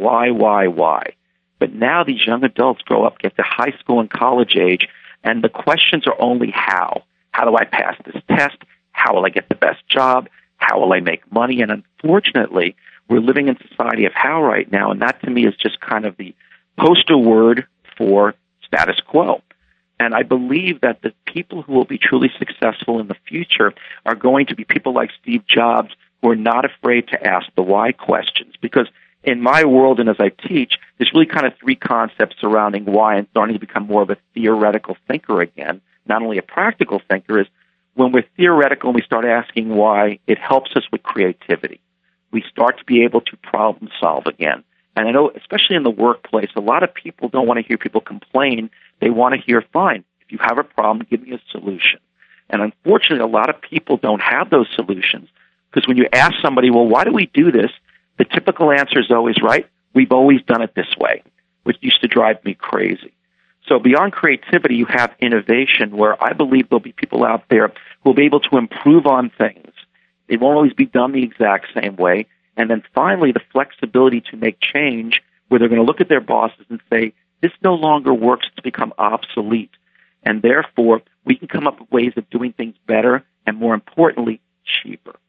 why? But now these young adults grow up, get to high school and college age, and the questions are only how. How do I pass this test? How will I get the best job? How will I make money? And unfortunately, we're living in a society of how right now, and that to me is just kind of the poster word for status quo. And I believe that the people who will be truly successful in the future are going to be people like Steve Jobs, who are not afraid to ask the why questions. Because in my world and as I teach, there's really kind of 3 concepts surrounding why and starting to become more of a theoretical thinker again, not only a practical thinker. Is when we're theoretical and we start asking why, it helps us with creativity. We start to be able to problem solve again. And I know, especially in the workplace, a lot of people don't want to hear people complain. They want to hear, fine, if you have a problem, give me a solution. And unfortunately, a lot of people don't have those solutions, because when you ask somebody, well, why do we do this? The typical answer is always, right, we've always done it this way, which used to drive me crazy. So beyond creativity, you have innovation, where I believe there'll be people out there who will be able to improve on things. It won't always be done the exact same way. And then finally, the flexibility to make change, where they're going to look at their bosses and say, this no longer works, to become obsolete. And therefore, we can come up with ways of doing things better and, more importantly, cheaper.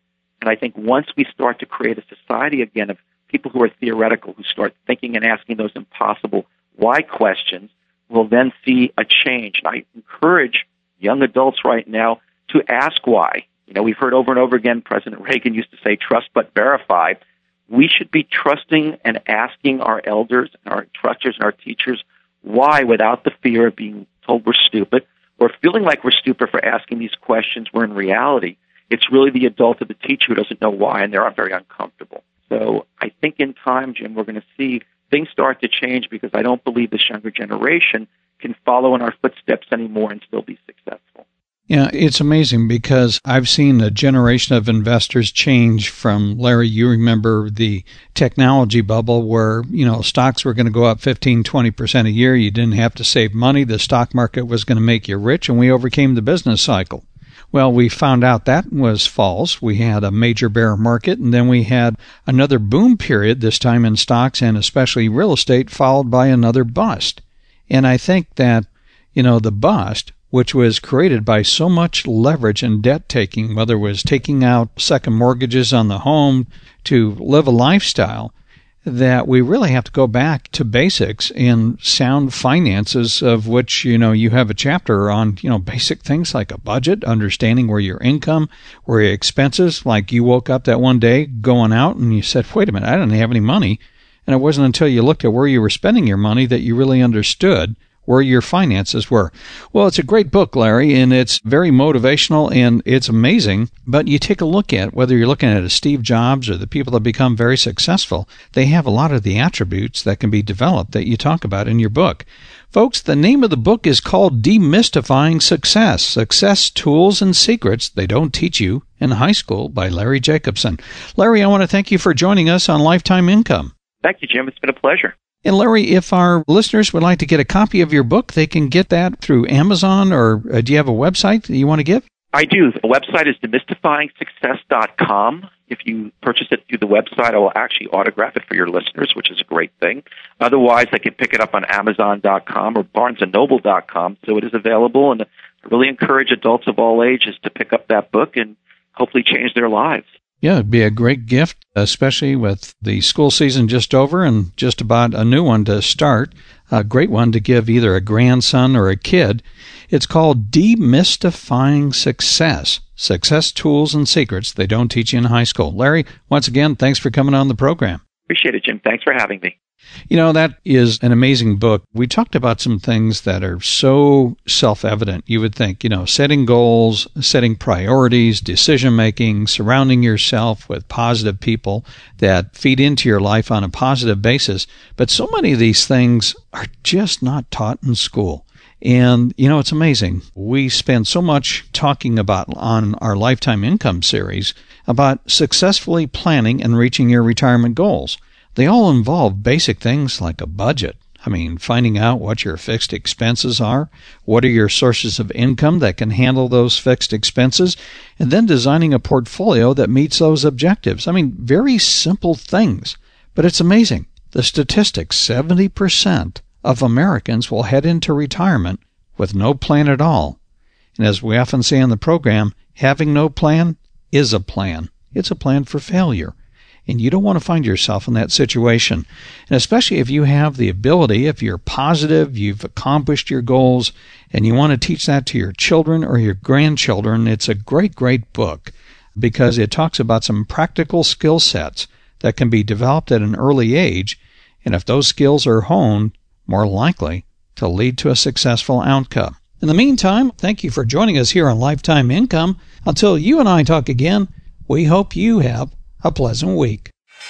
And I think once we start to create a society again of people who are theoretical, who start thinking and asking those impossible why questions, we'll then see a change. And I encourage young adults right now to ask why. You know, we've heard over and over again, President Reagan used to say, trust but verify. We should be trusting and asking our elders and our instructors and our teachers why, without the fear of being told we're stupid or feeling like we're stupid for asking these questions, where in reality, it's really the adult or the teacher who doesn't know why, and they're very uncomfortable. So I think in time, Jim, we're going to see things start to change, because I don't believe this younger generation can follow in our footsteps anymore and still be successful. Yeah, it's amazing, because I've seen a generation of investors change from, Larry, you remember the technology bubble where, you know, stocks were going to go up 15, 20% a year. You didn't have to save money. The stock market was going to make you rich, and we overcame the business cycle. Well, we found out that was false. We had a major bear market, and then we had another boom period, this time in stocks and especially real estate, followed by another bust. And I think that, you know, the bust, which was created by so much leverage and debt taking, whether it was taking out second mortgages on the home to live a lifestyle, that we really have to go back to basics in sound finances, of which, you know, you have a chapter on, you know, basic things like a budget, understanding where your income, where your expenses, like you woke up that one day going out and you said, wait a minute, I didn't have any money. And it wasn't until you looked at where you were spending your money that you really understood where your finances were. Well, it's a great book, Larry, and it's very motivational, and it's amazing. But you take a look at, whether you're looking at a Steve Jobs or the people that become very successful, they have a lot of the attributes that can be developed that you talk about in your book. Folks, the name of the book is called Demystifying Success, Success Tools and Secrets They Don't Teach You in High School, by Larry Jacobson. Larry, I want to thank you for joining us on Lifetime Income. Thank you, Jim. It's been a pleasure. And Larry, if our listeners would like to get a copy of your book, they can get that through Amazon, or do you have a website that you want to give? I do. The website is demystifyingsuccess.com. If you purchase it through the website, I will actually autograph it for your listeners, which is a great thing. Otherwise, they can pick it up on Amazon.com or BarnesandNoble.com. So it is available, and I really encourage adults of all ages to pick up that book and hopefully change their lives. Yeah, it'd be a great gift, especially with the school season just over and just about a new one to start. A great one to give either a grandson or a kid. It's called Demystifying Success, Success Tools and Secrets They Don't Teach You in High School. Larry, once again, thanks for coming on the program. Appreciate it, Jim. Thanks for having me. You know, that is an amazing book. We talked about some things that are so self-evident. You would think, you know, setting goals, setting priorities, decision-making, surrounding yourself with positive people that feed into your life on a positive basis. But so many of these things are just not taught in school. And, you know, it's amazing. We spend so much talking about on our Lifetime Income series about successfully planning and reaching your retirement goals. They all involve basic things like a budget. I mean, finding out what your fixed expenses are, what are your sources of income that can handle those fixed expenses, and then designing a portfolio that meets those objectives. I mean, very simple things, but it's amazing. The statistics, 70% of Americans will head into retirement with no plan at all. And as we often say on the program, having no plan is a plan. It's a plan for failure. And you don't want to find yourself in that situation. And especially if you have the ability, if you're positive, you've accomplished your goals, and you want to teach that to your children or your grandchildren, it's a great, great book, because it talks about some practical skill sets that can be developed at an early age. And if those skills are honed, more likely to lead to a successful outcome. In the meantime, thank you for joining us here on Lifetime Income. Until you and I talk again, we hope you have a pleasant week.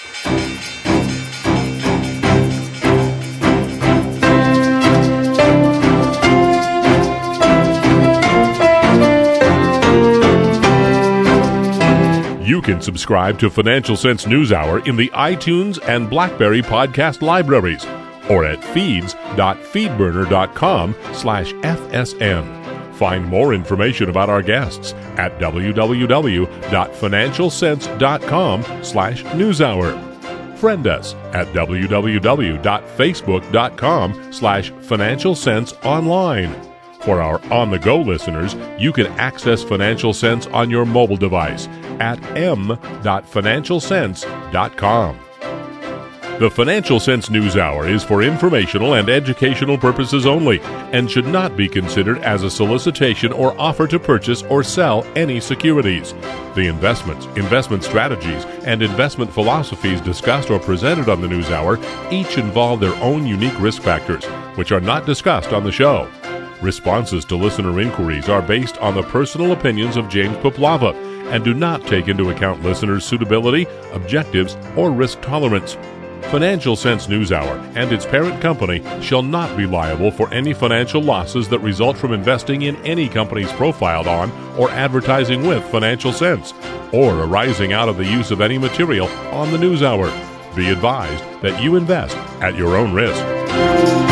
You can subscribe to Financial Sense NewsHour in the iTunes and BlackBerry podcast libraries, or at feeds.feedburner.com/FSN. Find more information about our guests at www.financialsense.com/newshour. Friend us at www.facebook.com/financialsenseonline. For our on-the-go listeners, you can access Financial Sense on your mobile device at m.financialsense.com. The Financial Sense News Hour is for informational and educational purposes only and should not be considered as a solicitation or offer to purchase or sell any securities. The investments, investment strategies, and investment philosophies discussed or presented on the News Hour each involve their own unique risk factors, which are not discussed on the show. Responses to listener inquiries are based on the personal opinions of James Puplava and do not take into account listeners' suitability, objectives, or risk tolerance. Financial Sense News Hour and its parent company shall not be liable for any financial losses that result from investing in any companies profiled on or advertising with Financial Sense, or arising out of the use of any material on the News Hour. Be advised that you invest at your own risk.